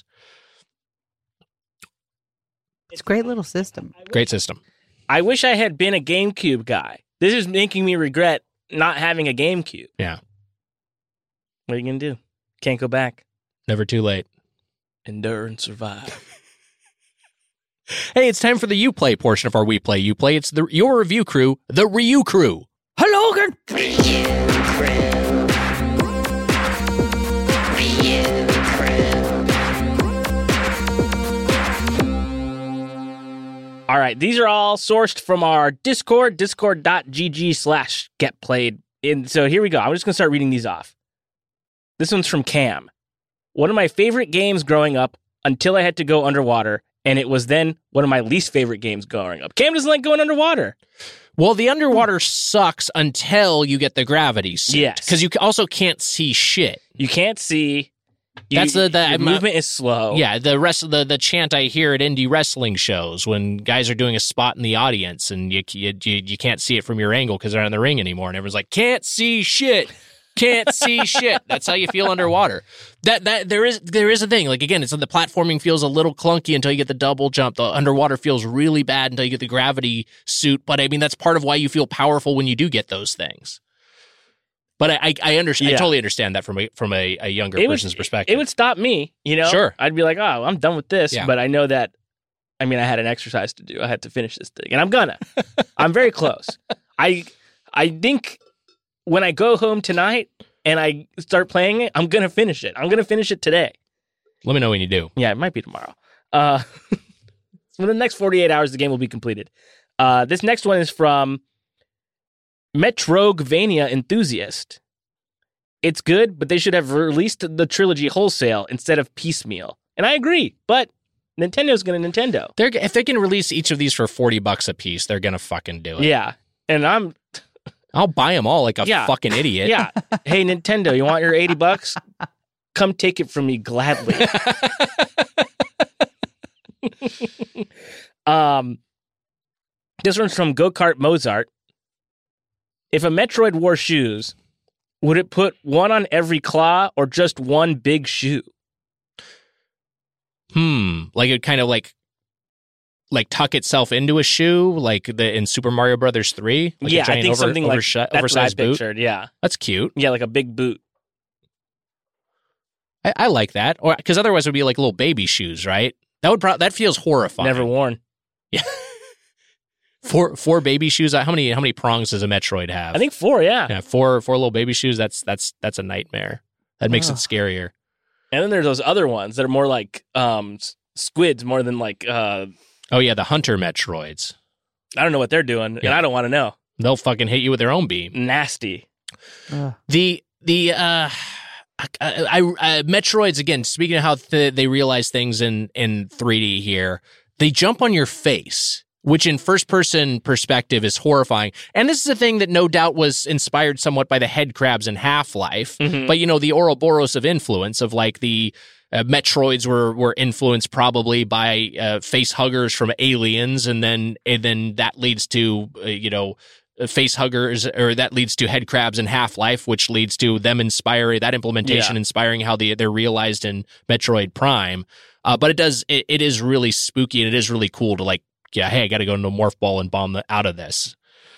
It's a great little system.
Great system.
I wish I had been a GameCube guy. This is making me regret not having a GameCube.
Yeah.
What are you going to do? Can't go back.
Never too late.
Endure and survive.
Hey, it's time for the You Play portion of our We Play, You Play. It's your review crew, the Ryu Crew.
Hello again.
All right, these are all sourced from our Discord, discord.gg/getplayed. And so here we go. I'm just going to start reading these off. This one's from Cam. One of my favorite games growing up until I had to go underwater, and it was then one of my least favorite games growing up. Cam doesn't like going underwater.
Well, the underwater sucks until you get the gravity suit.
Yes.
Because you also can't see shit.
You can't see.
That's
your movement is slow.
Yeah, the rest of the chant I hear at indie wrestling shows when guys are doing a spot in the audience and you can't see it from your angle because they're not in the ring anymore, and everyone's like, "Can't see shit, can't see shit." That's how you feel underwater. That there is a thing. Like again, it's the platforming feels a little clunky until you get the double jump. The underwater feels really bad until you get the gravity suit. But I mean, that's part of why you feel powerful when you do get those things. But I understand.
Yeah.
I totally understand that from a younger person's perspective.
It would stop me,
Sure.
I'd be like, oh, I'm done with this.
Yeah.
But I know that, I mean, I had an exercise to do. I had to finish this thing, and I'm gonna. I'm very close. I think when I go home tonight and I start playing it, I'm gonna finish it. I'm gonna finish it today.
Let me know when you do.
Yeah, it might be tomorrow. For the next 48 hours, the game will be completed. This next one is from Metroidvania Enthusiast. It's good, but they should have released the trilogy wholesale instead of piecemeal. And I agree, but Nintendo's going to Nintendo.
If they can release each of these for $40 a piece, they're going to fucking do it.
Yeah, and
I'll buy them all like a fucking idiot.
Yeah. Hey, Nintendo, you want your $80? Come take it from me gladly. This one's from Go-Kart Mozart. If a Metroid wore shoes, would it put one on every claw or just one big shoe?
Like it kind of like tuck itself into a shoe, like in Super Mario Brothers 3. Like
yeah, I think something like that's
oversized
what I
boot.
pictured. Yeah,
that's cute.
Yeah, like a big boot.
I like that, or because otherwise it would be like little baby shoes, right? That feels horrifying.
Never worn.
Yeah. Four baby shoes. How many prongs does a Metroid have?
I think 4. Yeah.
Yeah, four little baby shoes. That's a nightmare. That makes it scarier.
And then there's those other ones that are more like squids, more than like.
Oh yeah, the Hunter Metroids.
I don't know what they're doing, and I don't want to know.
They'll fucking hit you with their own beam.
Nasty.
Metroids again. Speaking of how they realize things in 3D here, they jump on your face, which in first-person perspective is horrifying. And this is a thing that no doubt was inspired somewhat by the head crabs in Half-Life.
Mm-hmm.
But, the Ouroboros of influence of, like, the Metroids were influenced probably by face huggers from Aliens, and then that leads to, face huggers, or that leads to head crabs in Half-Life, which leads to them inspiring how they're realized in Metroid Prime. But it is really spooky, and it is really cool to, like, yeah, hey, I got to go into a morph ball and bomb out of this.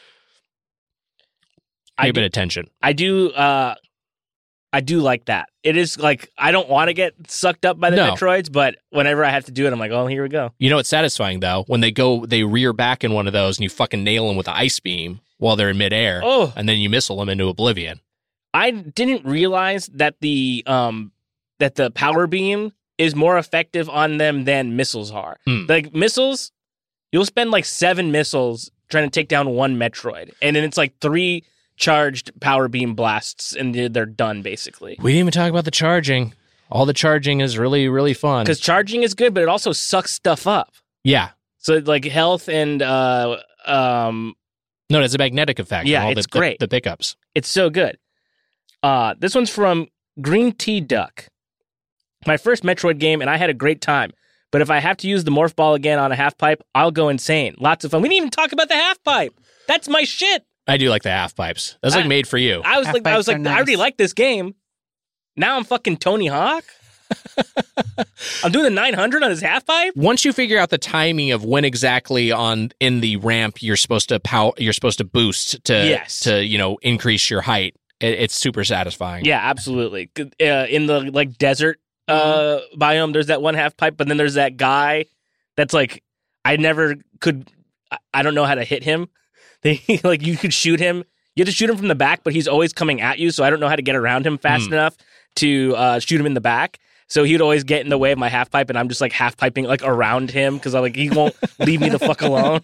Pay a bit of attention.
I do like that. It is like, I don't want to get sucked up by the Metroids, but whenever I have to do it, I'm like, oh, here we go.
You know what's satisfying, though? When they rear back in one of those and you fucking nail them with an ice beam while they're in midair, and then you missile them into oblivion. I
didn't realize that the power beam is more effective on them than missiles are. Like, missiles, you'll spend like 7 missiles trying to take down one Metroid, and then it's like 3 charged power beam blasts, and they're done, basically.
We didn't even talk about the charging. All the charging is really, really fun.
Because charging is good, but it also sucks stuff up.
Yeah.
So, like, health and...
No, it's a magnetic effect.
Yeah,
all
it's great.
The pickups.
It's so good. This one's from Green Tea Duck. My first Metroid game, and I had a great time. But if I have to use the morph ball again on a half pipe, I'll go insane. Lots of fun. We didn't even talk about the half pipe. That's my shit.
I do like the half pipes. That's like made for you.
I was like,
nice.
I already like this game. Now I'm fucking Tony Hawk. I'm doing the 900 on his half pipe.
Once you figure out the timing of when exactly in the ramp you're supposed to boost to increase your height, it's super satisfying.
Yeah, absolutely. In the like desert biome, there's that one half pipe, but then there's that guy that's like, I never could. I don't know how to hit him. Like, you could shoot him. You have to shoot him from the back, but he's always coming at you, so I don't know how to get around him fast enough to shoot him in the back. So he'd always get in the way of my half pipe, and I'm just like half piping like around him because I'm like, he won't leave me the fuck alone.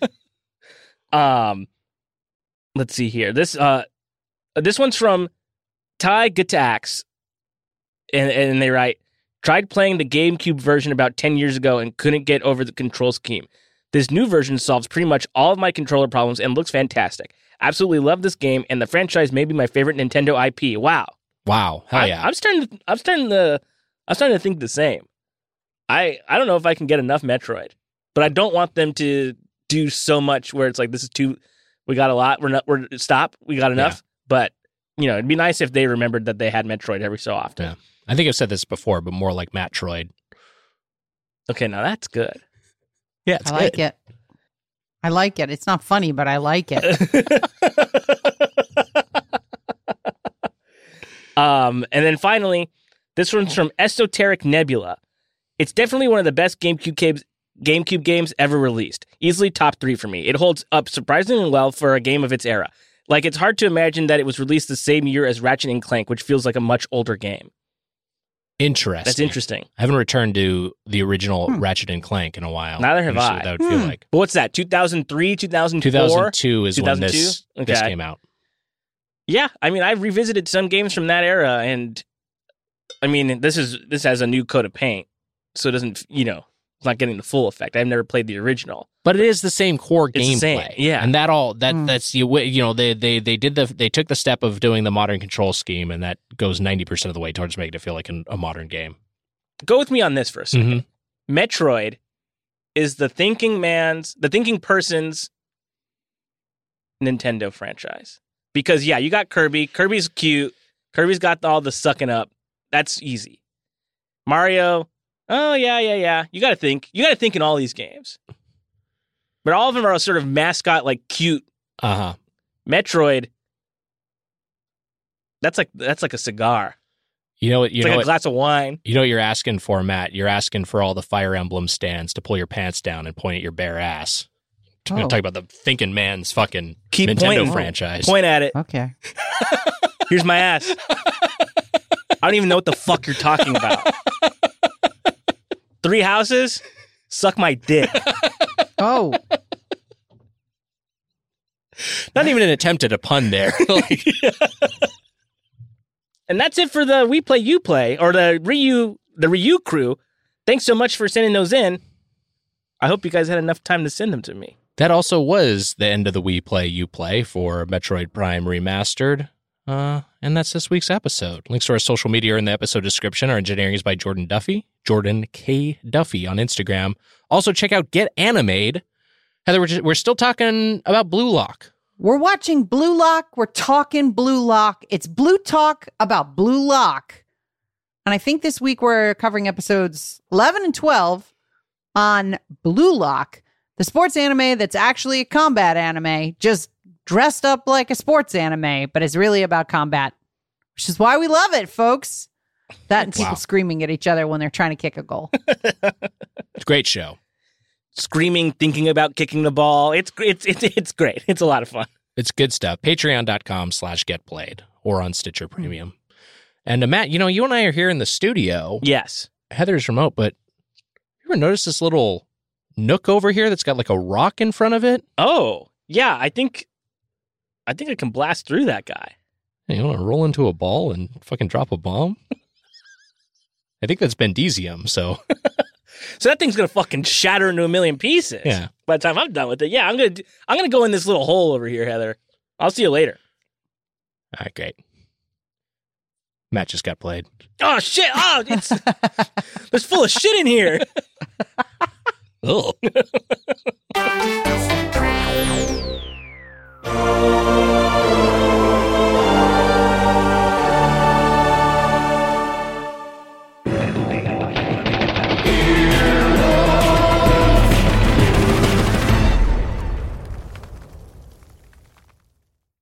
Let's see here. This one's from Ty Gatax, and they write, tried playing the GameCube version about 10 years ago and couldn't get over the control scheme. This new version solves pretty much all of my controller problems and looks fantastic. Absolutely love this game, and the franchise may be my favorite Nintendo IP. Wow.
Hell yeah.
I'm starting to think the same. I don't know if I can get enough Metroid, but I don't want them to do so much where it's like, this is too, we got a lot, stop, we got enough. Yeah. But, it'd be nice if they remembered that they had Metroid every so often.
Yeah. I think I've said this before, but more like Matroid.
Okay, now that's good.
Yeah,
I like it. I like it. It's not funny, but I like it.
And then finally, this one's from Esoteric Nebula. It's definitely one of the best GameCube games ever released. Easily top 3 for me. It holds up surprisingly well for a game of its era. Like, it's hard to imagine that it was released the same year as Ratchet & Clank, which feels like a much older game.
Interesting.
That's interesting.
I haven't returned to the original Ratchet & Clank in a while.
Neither have I.
What that would feel like.
But what's that, 2003, 2004?
2002 is when this came out.
Yeah, I mean, I've revisited some games from that era, and I mean, this has a new coat of paint, so it doesn't, it's not getting the full effect. I've never played the original,
but it is the same core
it's
gameplay.
Yeah,
and that's they took the step of doing the modern control scheme, and that goes 90% of the way towards making it feel like a modern game.
Go with me on this for a second. Mm-hmm. Metroid is the thinking person's Nintendo franchise. Because, yeah, you got Kirby. Kirby's cute. Kirby's got all the sucking up. That's easy. Mario, oh, yeah. You got to think. You got to think in all these games. But all of them are sort of mascot, like, cute.
Uh-huh.
Metroid, that's like a cigar. It's like a glass of wine.
You know what you're asking for, Matt? You're asking for all the Fire Emblem stands to pull your pants down and point at your bare ass. I'm going to talk about the thinking man's fucking Nintendo franchise.
Point at it.
Okay.
Here's my ass. I don't even know what the fuck you're talking about. 3 houses? Suck my dick.
Oh.
Not even an attempt at a pun there.
And that's it for the We Play, You Play, or the Ryu crew. Thanks so much for sending those in. I hope you guys had enough time to send them to me.
That also was the end of the We Play, You Play for Metroid Prime Remastered. And that's this week's episode. Links to our social media are in the episode description. Our engineering is by Jordan Duffy, Jordan K. Duffy on Instagram. Also, check out Get Animated. Heather, we're still talking about Blue Lock.
We're watching Blue Lock. We're talking Blue Lock. It's Blue Talk about Blue Lock. And I think this week we're covering episodes 11 and 12 on Blue Lock, the sports anime that's actually a combat anime, just dressed up like a sports anime, but it's really about combat, which is why we love it, folks. That and people screaming at each other when they're trying to kick a goal.
It's a great show.
Screaming, thinking about kicking the ball. It's great. It's a lot of fun.
It's good stuff. Patreon.com/getplayed or on Stitcher Premium. And Matt, you and I are here in the studio.
Yes.
Heather's remote, but you ever notice this little nook over here that's got like a rock in front of it?
Oh, yeah. I think I can blast through that guy.
Hey, you want to roll into a ball and fucking drop a bomb? I think that's Bendezium, so...
So that thing's going to fucking shatter into a million pieces.
Yeah.
By the time I'm done with it. Yeah, I'm going to go in this little hole over here, Heather. I'll see you later.
All right, great. Matt just got played.
Oh, shit. Oh, there's full of shit in here.
Oh.